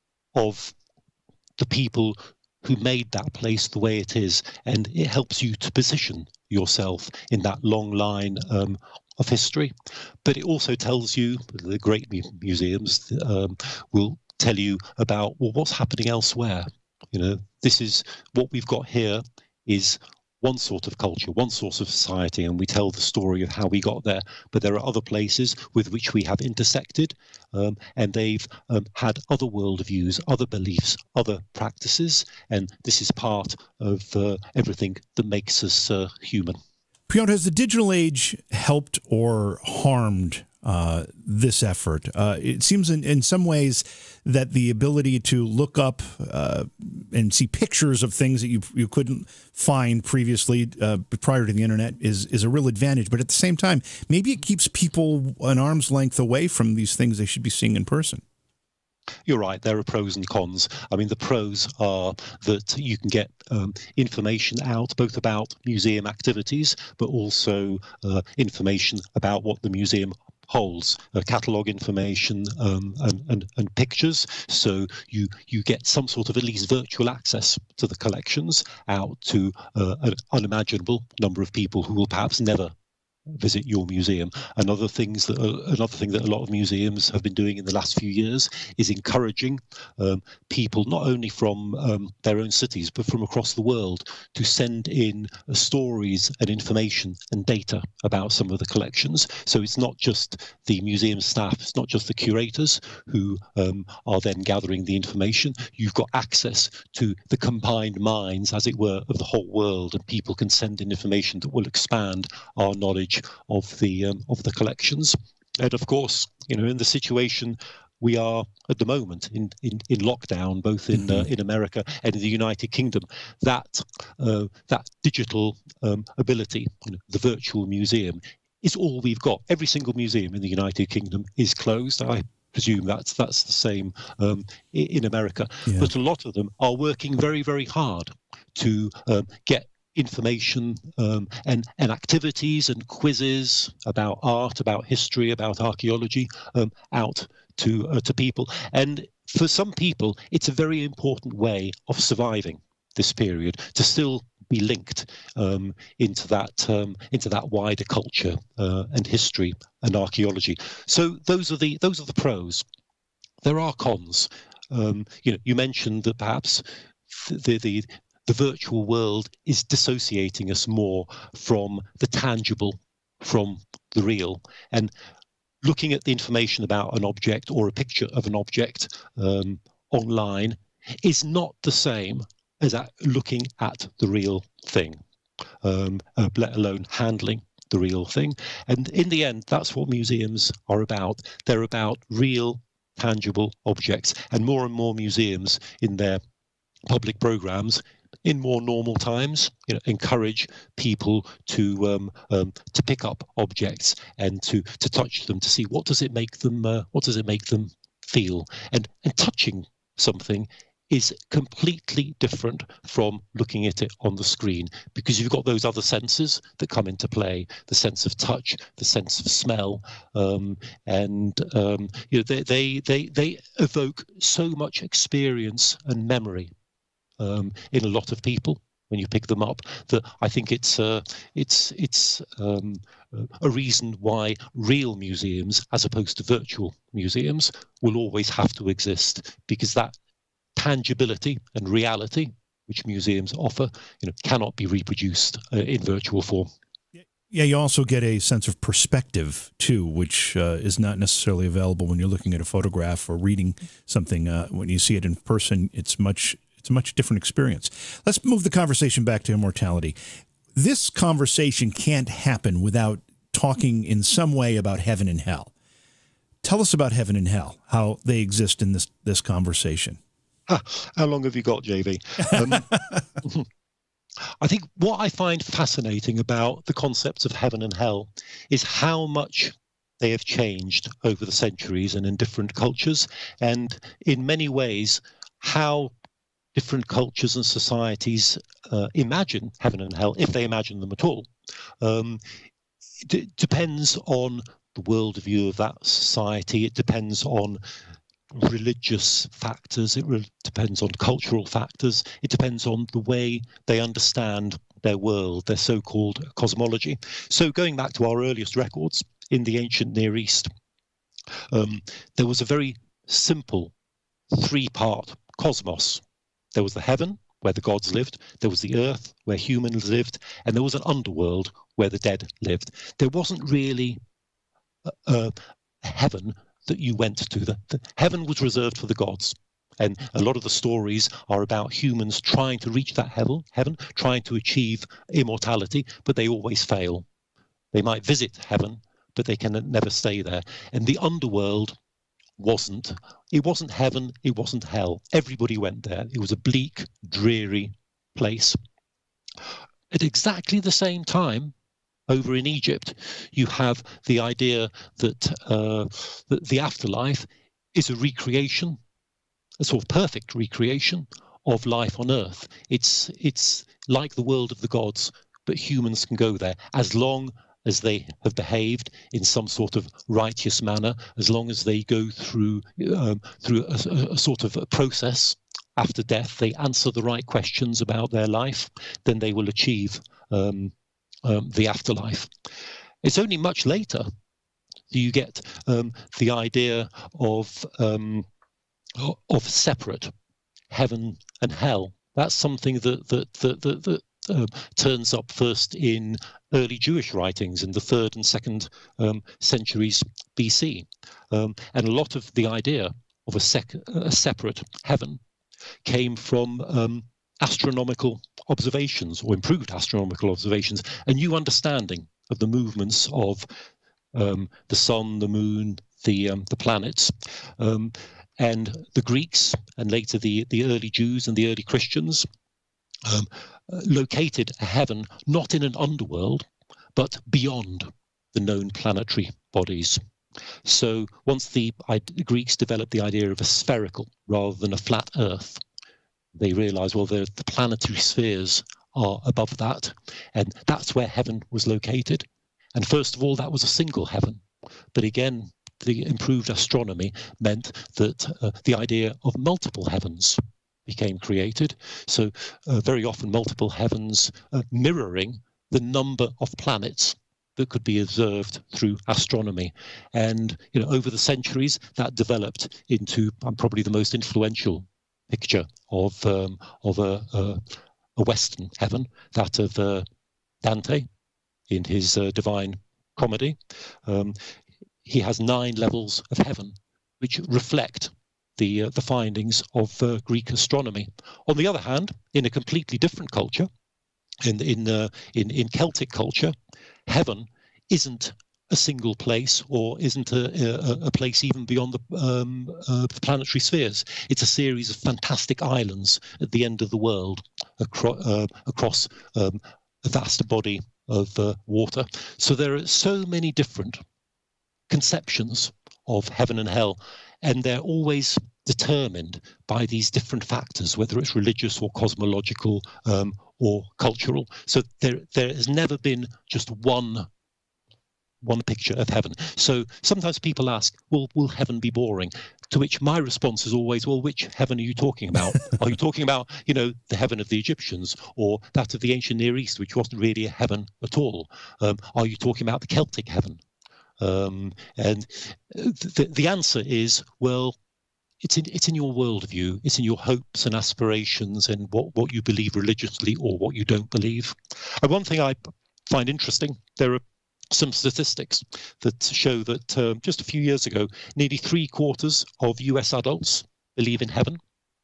of the people who made that place the way it is, and it helps you to position yourself in that long line um, of history. But it also tells you, the great mu museums um, will tell you about, well, what's happening elsewhere. You know, this is what we've got here is one sort of culture, one sort of society, and we tell the story of how we got there. But there are other places with which we have intersected, um, and they've um, had other worldviews, other beliefs, other practices, and this is part of uh, everything that makes us uh, human. Piotr, has the digital age helped or harmed uh, this effort? Uh, it seems in, in some ways that the ability to look up uh, and see pictures of things that you you couldn't find previously uh, prior to the internet is is a real advantage. But at the same time, maybe it keeps people an arm's length away from these things they should be seeing in person. You're right. There are pros and cons. I mean, the pros are that you can get um, information out, both about museum activities, but also uh, information about what the museum holds, uh, catalogue information um, and, and, and pictures. So you you get some sort of at least virtual access to the collections out to uh, an unimaginable number of people who will perhaps never visit your museum. Another things that uh, another thing that a lot of museums have been doing in the last few years is encouraging um, people not only from um, their own cities but from across the world to send in uh, stories and information and data about some of the collections. So it's not just the museum staff, it's not just the curators who um, are then gathering the information. You've got access to the combined minds, as it were, of the whole world, and people can send in information that will expand our knowledge of the um, of the collections. And of course, you know, in the situation we are at the moment in, in, in lockdown, both in uh, in America and in the United Kingdom. That uh, that digital um, ability, you know, the virtual museum, is all we've got. Every single museum in the United Kingdom is closed. I presume that's that's the same um, in America. Yeah. But a lot of them are working very, very hard to um, get information um, and, and activities and quizzes about art, about history, about archaeology um, out to uh, to people. And for some people, it's a very important way of surviving this period, to still be linked um, into that um, into that wider culture uh, and history and archaeology. So those are the those are the pros. There are cons. Um, you know, you mentioned that perhaps the the the virtual world is dissociating us more from the tangible, from the real, and looking at the information about an object or a picture of an object um, online is not the same as at looking at the real thing, um, uh, let alone handling the real thing. And in the end, that's what museums are about. They're about real, tangible objects, and more and more museums in their public programs in more normal times, you know, encourage people to um, um, to pick up objects and to to touch them, to see what does it make them uh, what does it make them feel. And and touching something is completely different from looking at it on the screen, because you've got those other senses that come into play: the sense of touch, the sense of smell, um, and um, you know, they they they they evoke so much experience and memory Um, in a lot of people when you pick them up, that I think it's uh, it's it's um, a reason why real museums, as opposed to virtual museums, will always have to exist, because that tangibility and reality which museums offer, you know, cannot be reproduced uh, in virtual form. Yeah, you also get a sense of perspective too, which uh, is not necessarily available when you're looking at a photograph or reading something. Uh, when you see it in person, it's much It's a much different experience. Let's move the conversation back to immortality. This conversation can't happen without talking in some way about heaven and hell. Tell us about heaven and hell, how they exist in this, this conversation. Ah, how long have you got, J V? Um, I think what I find fascinating about the concepts of heaven and hell is how much they have changed over the centuries and in different cultures, and in many ways how different cultures and societies uh, imagine heaven and hell, if they imagine them at all. Um, it depends on the worldview of that society. It depends on religious factors. It re- depends on cultural factors. It depends on the way they understand their world, their so-called cosmology. So going back to our earliest records in the ancient Near East, um, there was a very simple three-part cosmos. There was the heaven, where the gods lived. There was the earth, where humans lived. And there was an underworld, where the dead lived. There wasn't really a, a heaven that you went to. The, the heaven was reserved for the gods. And a lot of the stories are about humans trying to reach that heaven, heaven, trying to achieve immortality, but they always fail. They might visit heaven, but they can never stay there. And the underworld wasn't it wasn't heaven, it wasn't hell. Everybody went there. It was a bleak, dreary place. At exactly the same time, over in Egypt, you have the idea that, uh, that the afterlife is a recreation, a sort of perfect recreation of life on earth. It's it's like the world of the gods, but humans can go there as long as they have behaved in some sort of righteous manner, as long as they go through um, through a, a sort of a process after death, they answer the right questions about their life, then they will achieve um, um, the afterlife. It's only much later that you get um, the idea of um, of separate heaven and hell. That's something that that that that, that uh, turns up first in early Jewish writings in the third and second um, centuries B C, um, and a lot of the idea of a, sec- a separate heaven came from um, astronomical observations, or improved astronomical observations, a new understanding of the movements of um, the sun, the moon, the um, the planets. Um, and the Greeks, and later the, the early Jews and the early Christians, um, located a heaven not in an underworld, but beyond the known planetary bodies. So once the, I, the Greeks developed the idea of a spherical rather than a flat Earth, they realized, well, the, the planetary spheres are above that, and that's where heaven was located. And first of all, that was a single heaven. But again, the improved astronomy meant that uh, the idea of multiple heavens became created. So uh, very often multiple heavens uh, mirroring the number of planets that could be observed through astronomy. And you know, over the centuries, that developed into um, probably the most influential picture of um, of a, a, a Western heaven, that of uh, Dante in his uh, Divine Comedy. Um, he has nine levels of heaven, which reflect the uh, the findings of uh, Greek astronomy. On the other hand, in a completely different culture, in in uh, in, in Celtic culture, heaven isn't a single place, or isn't a, a, a place even beyond the, um, uh, the planetary spheres. It's a series of fantastic islands at the end of the world, acro uh, across um, a vast body of uh, water. So there are so many different conceptions of heaven and hell, and they're always determined by these different factors, whether it's religious or cosmological um, or cultural. So there, there has never been just one one picture of heaven. So sometimes people ask, well, will heaven be boring? To which my response is always, well, which heaven are you talking about? Are you talking about, you know, the heaven of the Egyptians, or that of the ancient Near East, which wasn't really a heaven at all? Um, are you talking about the Celtic heaven? Um, and the, the answer is, well, it's in, it's in your worldview, it's in your hopes and aspirations and what, what you believe religiously or what you don't believe. And one thing I find interesting, there are some statistics that show that um, just a few years ago, nearly three quarters of U S adults believe in heaven.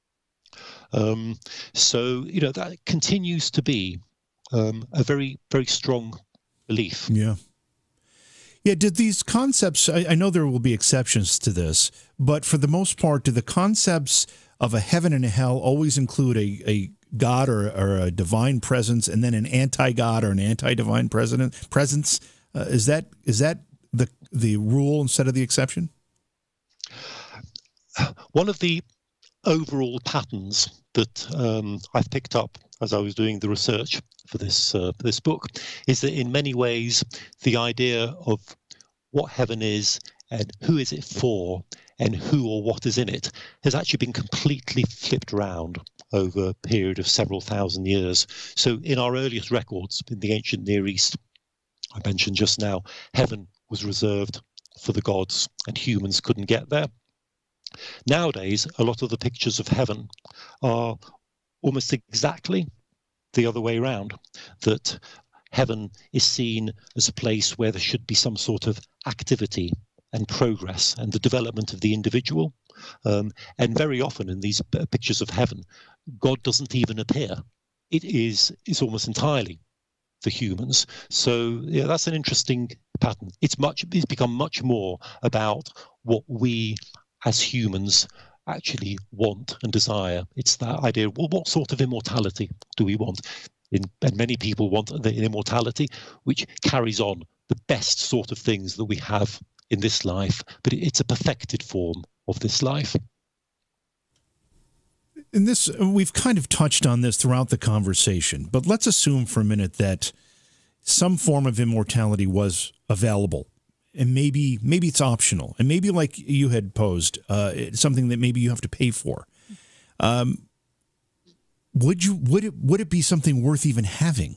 Um, so, you know, that continues to be um, a very, very strong belief. Yeah. Yeah, did these concepts, I, I know there will be exceptions to this, but for the most part, do the concepts of a heaven and a hell always include a, a God or, or a divine presence, and then an anti-God or an anti-divine presence? Uh, is that is that the the rule instead of the exception? One of the overall patterns that um, I've picked up as I was doing the research for this uh, for this book is that in many ways the idea of what heaven is and who is it for and who or what is in it has actually been completely flipped around over a period of several thousand years. So in our earliest records in the ancient Near East, I mentioned just now, heaven was reserved for the gods and humans couldn't get there. Nowadays, a lot of the pictures of heaven are almost exactly the other way around, that heaven is seen as a place where there should be some sort of activity and progress and the development of the individual. Um, and very often in these pictures of heaven, God doesn't even appear. It is, is almost entirely for humans. So yeah, that's an interesting pattern. It's much it's become much more about what we as humans actually want and desire. It's that idea, well, what sort of immortality do we want? In, and many people want the immortality which carries on the best sort of things that we have in this life, but it's a perfected form of this life. In this, we've kind of touched on this throughout the conversation, but let's assume for a minute that some form of immortality was available, and maybe maybe it's optional, and maybe like you had posed, uh, it's something that maybe you have to pay for. Um, would you would it would it be something worth even having?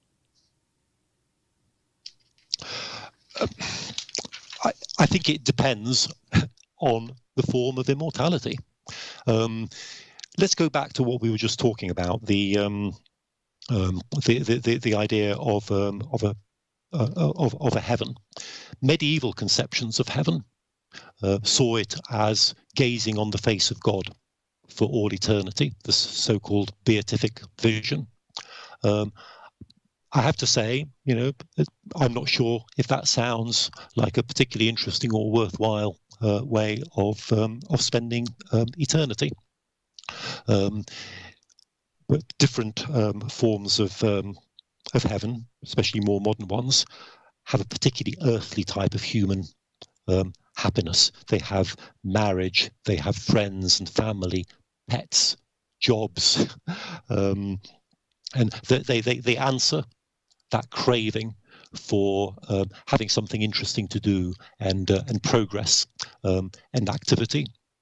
Uh, I I think it depends on the form of immortality. Um, Let's go back to what we were just talking about, the um, um, the, the the idea of um, of a uh, of of a heaven. Medieval conceptions of heaven uh, saw it as gazing on the face of God for all eternity, the so-called beatific vision. Um, I have to say, you know, I'm not sure if that sounds like a particularly interesting or worthwhile uh, way of um, of spending um, eternity. Um, but different um, forms of um, of heaven, especially more modern ones, have a particularly earthly type of human um, happiness. They have marriage, they have friends and family, pets, jobs, um, and they, they, they answer that craving for um, having something interesting to do and, uh, and progress um, and activity.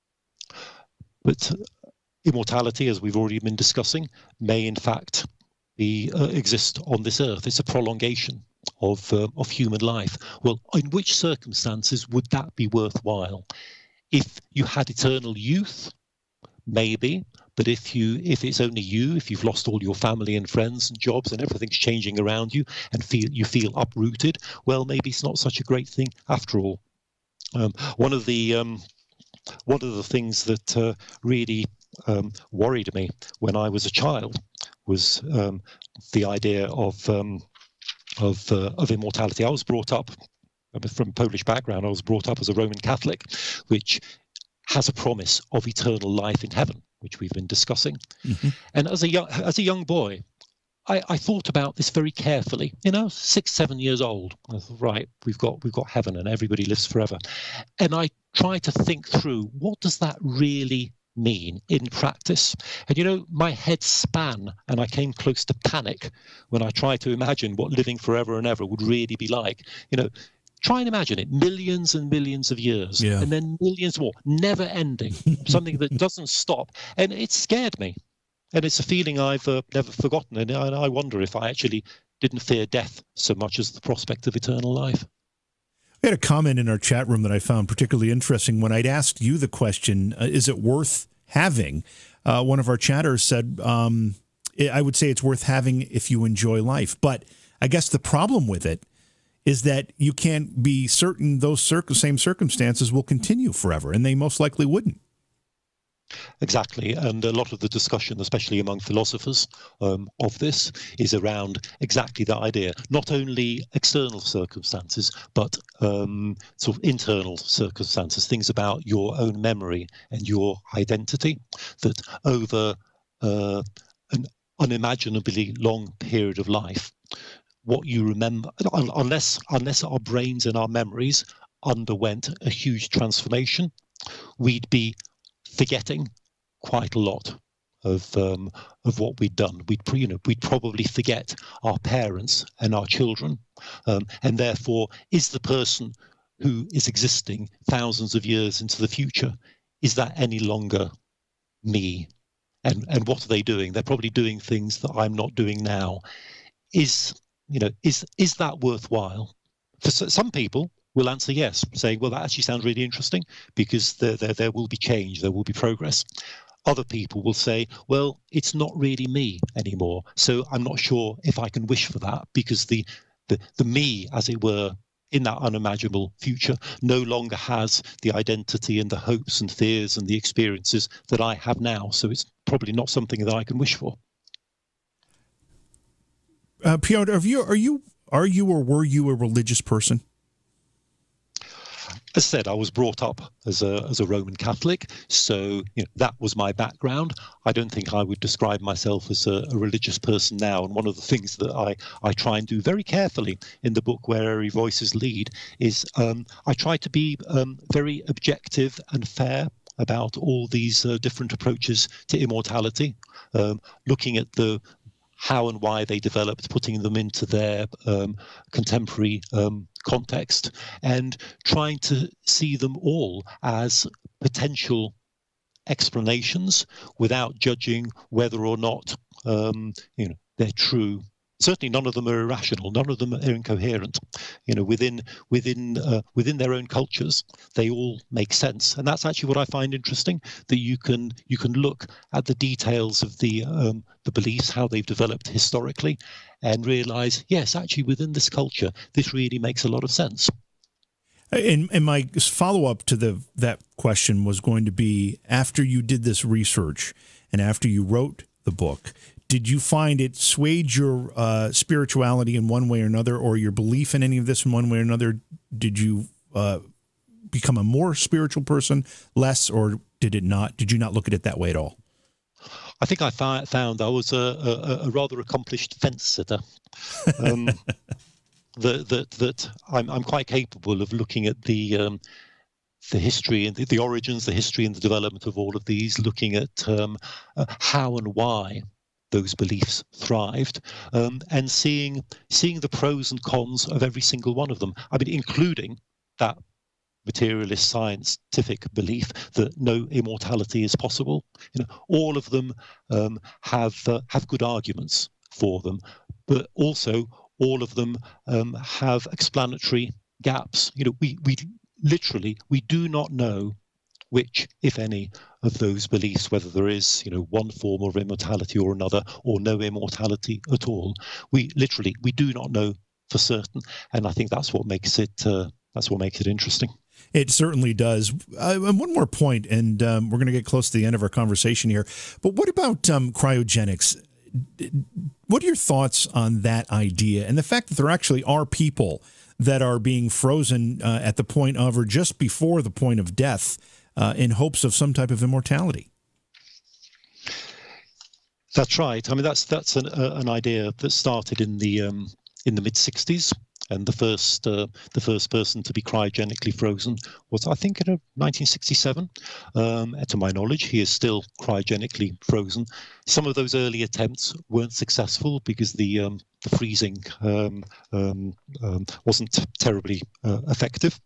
But immortality, as we've already been discussing, may in fact be, uh, exist on this earth. It's a prolongation of uh, of human life. Well, in which circumstances would that be worthwhile? If you had eternal youth, maybe, but if you if it's only you, if you've lost all your family and friends and jobs and everything's changing around you and feel you feel uprooted, well, maybe it's not such a great thing after all. Um, one of the um, one of the things that uh, really um, worried me when I was a child was um, the idea of um, of uh, of immortality. I was brought up from a Polish background. I was brought up as a Roman Catholic, which has a promise of eternal life in heaven, which we've been discussing. Mm-hmm. And as a young as a young boy, I, I thought about this very carefully. You know, six, seven years old. I thought, right, we've got we've got heaven, and everybody lives forever. And I tried to think through, what does that really mean in practice? And you know, my head span and I came close to panic when I tried to imagine what living forever and ever would really be like. You know, try and imagine it, millions and millions of years, yeah. and then millions more, never ending, something that doesn't stop. And it scared me. And it's a feeling I've uh, never forgotten. And I, I wonder if I actually didn't fear death so much as the prospect of eternal life. We had a comment in our chat room that I found particularly interesting. When I'd asked you the question, uh, is it worth having? Uh, one of our chatters said, um, I would say it's worth having if you enjoy life. But I guess the problem with it is that you can't be certain those cir- same circumstances will continue forever, and they most likely wouldn't. Exactly, and a lot of the discussion, especially among philosophers, um, of this is around exactly that idea. Not only external circumstances, but um, sort of internal circumstances, things about your own memory and your identity, that over uh, an unimaginably long period of life, what you remember, unless unless our brains and our memories underwent a huge transformation, we'd be forgetting quite a lot of um, of what we'd done. We'd you know we'd probably forget our parents and our children, um, and therefore, is the person who is existing thousands of years into the future, is that any longer me? And and what are they doing? They're probably doing things that I'm not doing now. Is you know is is that worthwhile? For some people, will answer yes, saying, well, that actually sounds really interesting because there, there, there will be change, there will be progress. Other people will say, well, it's not really me anymore, so I'm not sure if I can wish for that because the, the, the me, as it were, in that unimaginable future no longer has the identity and the hopes and fears and the experiences that I have now, so it's probably not something that I can wish for. Uh, Piotr, are you, are you, are you or were you a religious person? As I said, I was brought up as a as a Roman Catholic, so you know, that was my background. I don't think I would describe myself as a, a religious person now. And one of the things that I, I try and do very carefully in the book Where Airy Voices Lead is um, I try to be um, very objective and fair about all these uh, different approaches to immortality, um, looking at the how and why they developed, putting them into their um, contemporary um, context, and trying to see them all as potential explanations without judging whether or not um, you know they're true. Certainly, none of them are irrational. None of them are incoherent. You know, within within uh, within their own cultures, they all make sense, and that's actually what I find interesting. That you can you can look at the details of the um, the beliefs, how they've developed historically, and realize, yes, actually, within this culture, this really makes a lot of sense. And, and my follow-up to the that question was going to be, after you did this research and after you wrote the book, did you find it swayed your uh, spirituality in one way or another, or your belief in any of this in one way or another? Did you uh, become a more spiritual person, less, or did it not? Did you not look at it that way at all? I think I found I was a, a, a rather accomplished fence sitter. Um, that that that I'm I'm quite capable of looking at the um, the history and the, the origins, the history and the development of all of these, looking at um, uh, how and why those beliefs thrived, um, and seeing seeing the pros and cons of every single one of them. I mean, including that materialist scientific belief that no immortality is possible. You know, all of them um, have uh, have good arguments for them, but also all of them um, have explanatory gaps. You know, we we literally we do not know which, if any, of those beliefs, whether there is, you know, one form of immortality or another, or no immortality at all. We literally we do not know for certain, and I think that's what makes it uh, that's what makes it interesting. It certainly does. Uh, and one more point, and um, we're going to get close to the end of our conversation here. But what about um, cryogenics? What are your thoughts on that idea and the fact that there actually are people that are being frozen uh, at the point of, or just before the point of death, uh, in hopes of some type of immortality? That's right. I mean, that's that's an, uh, an idea that started in the um, in the mid sixties. And the first, uh, the first person to be cryogenically frozen was, I think, in nineteen sixty-seven. Um, to my knowledge, he is still cryogenically frozen. Some of those early attempts weren't successful because the um, the freezing um, um, um, wasn't terribly uh, effective.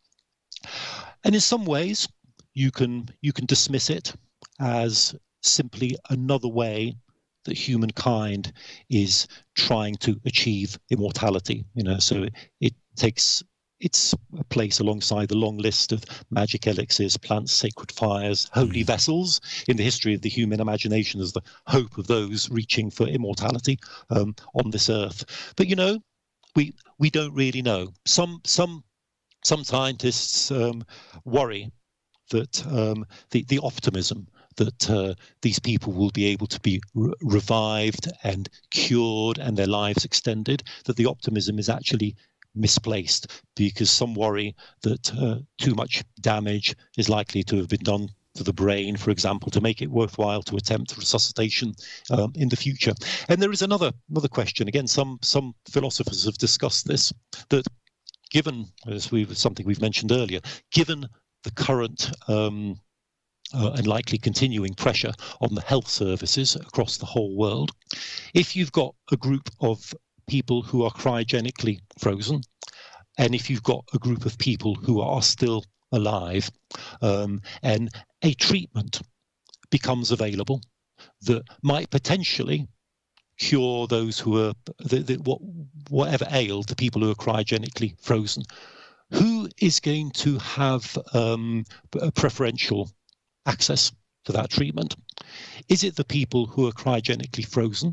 And in some ways, you can you can dismiss it as simply another way that humankind is trying to achieve immortality. You know, so it, it takes its place alongside the long list of magic elixirs, plants, sacred fires, holy vessels in the history of the human imagination as the hope of those reaching for immortality um, on this earth. But you know, we we don't really know. Some some some scientists um, worry that um, the the optimism that uh, these people will be able to be re revived and cured and their lives extended, that the optimism is actually misplaced, because some worry that uh, too much damage is likely to have been done to the brain, for example, to make it worthwhile to attempt resuscitation um, in the future. And there is another another question. Again, some some philosophers have discussed this, that given, as we something we've mentioned earlier, given the current um, Uh, and likely continuing pressure on the health services across the whole world, if you've got a group of people who are cryogenically frozen, and if you've got a group of people who are still alive, um, and a treatment becomes available that might potentially cure those who are, the, the, what, whatever ailed the people who are cryogenically frozen, who is going to have um, a preferential access to that treatment? Is it the people who are cryogenically frozen,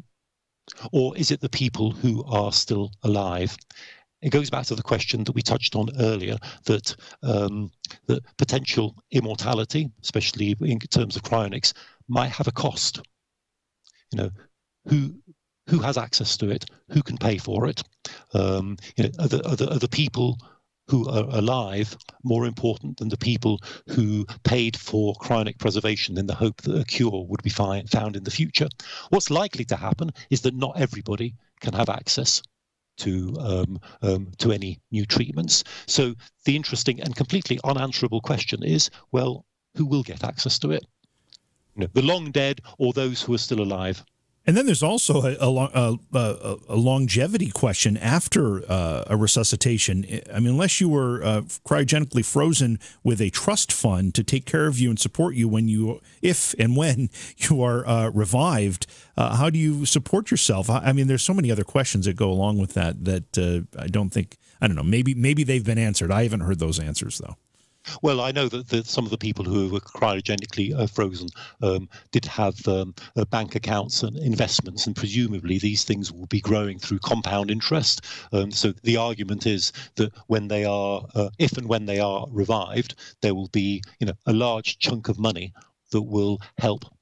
or is it the people who are still alive? It goes back to the question that we touched on earlier, that um, that potential immortality, especially in terms of cryonics, might have a cost. You know, who who has access to it? Who can pay for it? Um, you know, are the, are the, are the people who are alive more important than the people who paid for cryonic preservation in the hope that a cure would be fi found in the future? What's likely to happen is that not everybody can have access to um, um, to any new treatments. So the interesting and completely unanswerable question is, well, who will get access to it? You know, the long dead or those who are still alive? And then there's also a, a, a, a longevity question after uh, a resuscitation. I mean, unless you were uh, cryogenically frozen with a trust fund to take care of you and support you when you, if and when you are uh, revived, uh, how do you support yourself? I mean, there's so many other questions that go along with that that uh, I don't think, I don't know, maybe maybe they've been answered. I haven't heard those answers, though. Well, I know that the, some of the people who were cryogenically uh, frozen um, did have um, uh, bank accounts and investments, and presumably these things will be growing through compound interest. Um, so the argument is that when they are, uh, if and when they are revived, there will be, you know, a large chunk of money that will help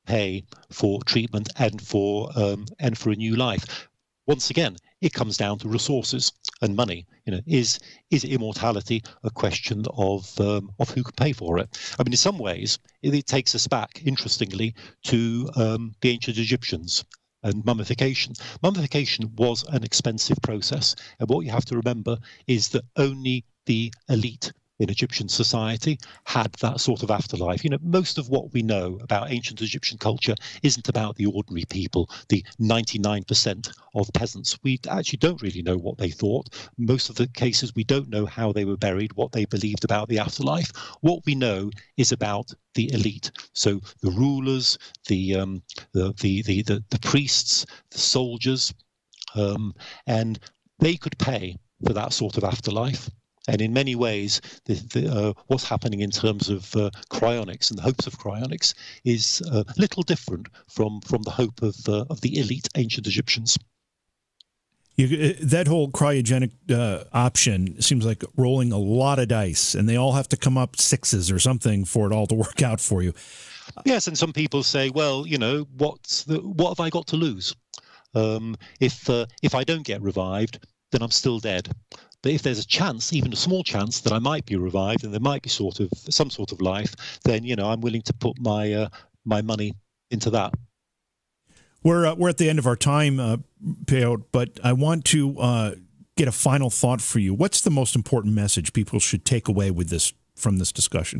pay for treatment and for um, and for a new life. Once again, it comes down to resources and money. You know, is is immortality a question of um, of who can pay for it? I mean, in some ways, it, it takes us back, interestingly, to um, the ancient Egyptians and mummification. Mummification was an expensive process, and what you have to remember is that only the elite in Egyptian society had that sort of afterlife. You know, most of what we know about ancient Egyptian culture isn't about the ordinary people, the ninety-nine percent of peasants. We actually don't really know what they thought. Most of the cases, we don't know how they were buried, what they believed about the afterlife. What we know is about the elite. So the rulers, the um, the, the, the, the, the priests, the soldiers, um, and they could pay for that sort of afterlife. And in many ways, the, the, uh, what's happening in terms of uh, cryonics and the hopes of cryonics is a uh, little different from, from the hope of, uh, of the elite ancient Egyptians. You, that whole cryogenic uh, option seems like rolling a lot of dice, and they all have to come up sixes or something for it all to work out for you. Yes, and some people say, well, you know, what's the, what have I got to lose? Um, if uh, if I don't get revived, then I'm still dead. But if there's a chance, even a small chance, that I might be revived and there might be sort of some sort of life, then, you know, I'm willing to put my uh, my money into that. We're uh, we're at the end of our time, uh, Peyote, but I want to uh, get a final thought for you. What's the most important message people should take away with this from this discussion?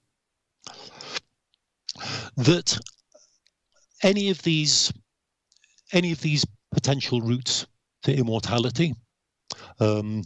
That any of these any of these potential routes to immortality um,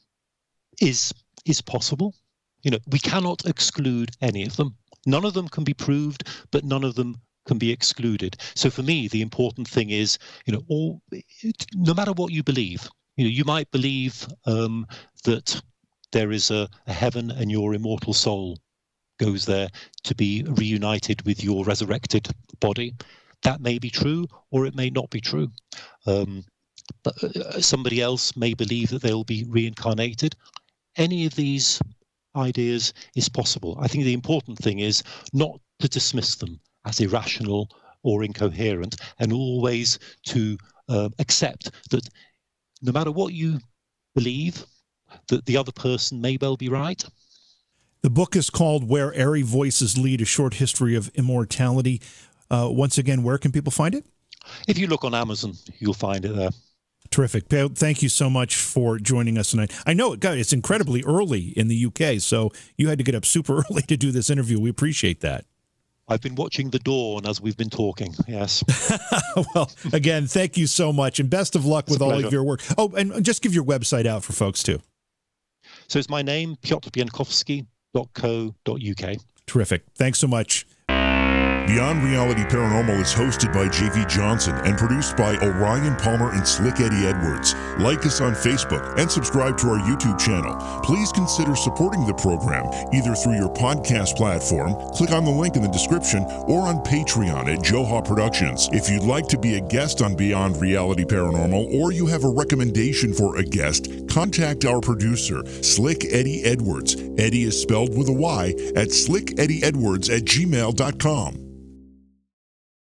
is is possible. You know, we cannot exclude any of them. None of them can be proved, but none of them can be excluded. So for me, the important thing is, you know, all, no matter what you believe, you know, you might believe um, that there is a, a heaven and your immortal soul goes there to be reunited with your resurrected body. That may be true, or it may not be true. Um, but uh, somebody else may believe that they'll be reincarnated. Any of these ideas is possible. I think the important thing is not to dismiss them as irrational or incoherent, and always to uh, accept that no matter what you believe, that the other person may well be right. The book is called Where Airy Voices Lead, A Short History of Immortality. Uh, once again, where can people find it? If you look on Amazon, you'll find it there. Terrific. Thank you so much for joining us tonight. I know God, it's incredibly early in the U K, so you had to get up super early to do this interview. We appreciate that. I've been watching the dawn as we've been talking, yes. Well, again, thank you so much, and best of luck with all of your work. Oh, and just give your website out for folks, too. So it's my name, Piotr Bienkowski dot co dot U K. Terrific. Thanks so much. Beyond Reality Paranormal is hosted by J V Johnson and produced by Orion Palmer and Slick Eddie Edwards. Like us on Facebook and subscribe to our YouTube channel. Please consider supporting the program either through your podcast platform, click on the link in the description, or on Patreon at Joha Productions. If you'd like to be a guest on Beyond Reality Paranormal, or you have a recommendation for a guest, contact our producer, Slick Eddie Edwards. Eddie is spelled with a Y at slick eddie edwards at gmail dot com.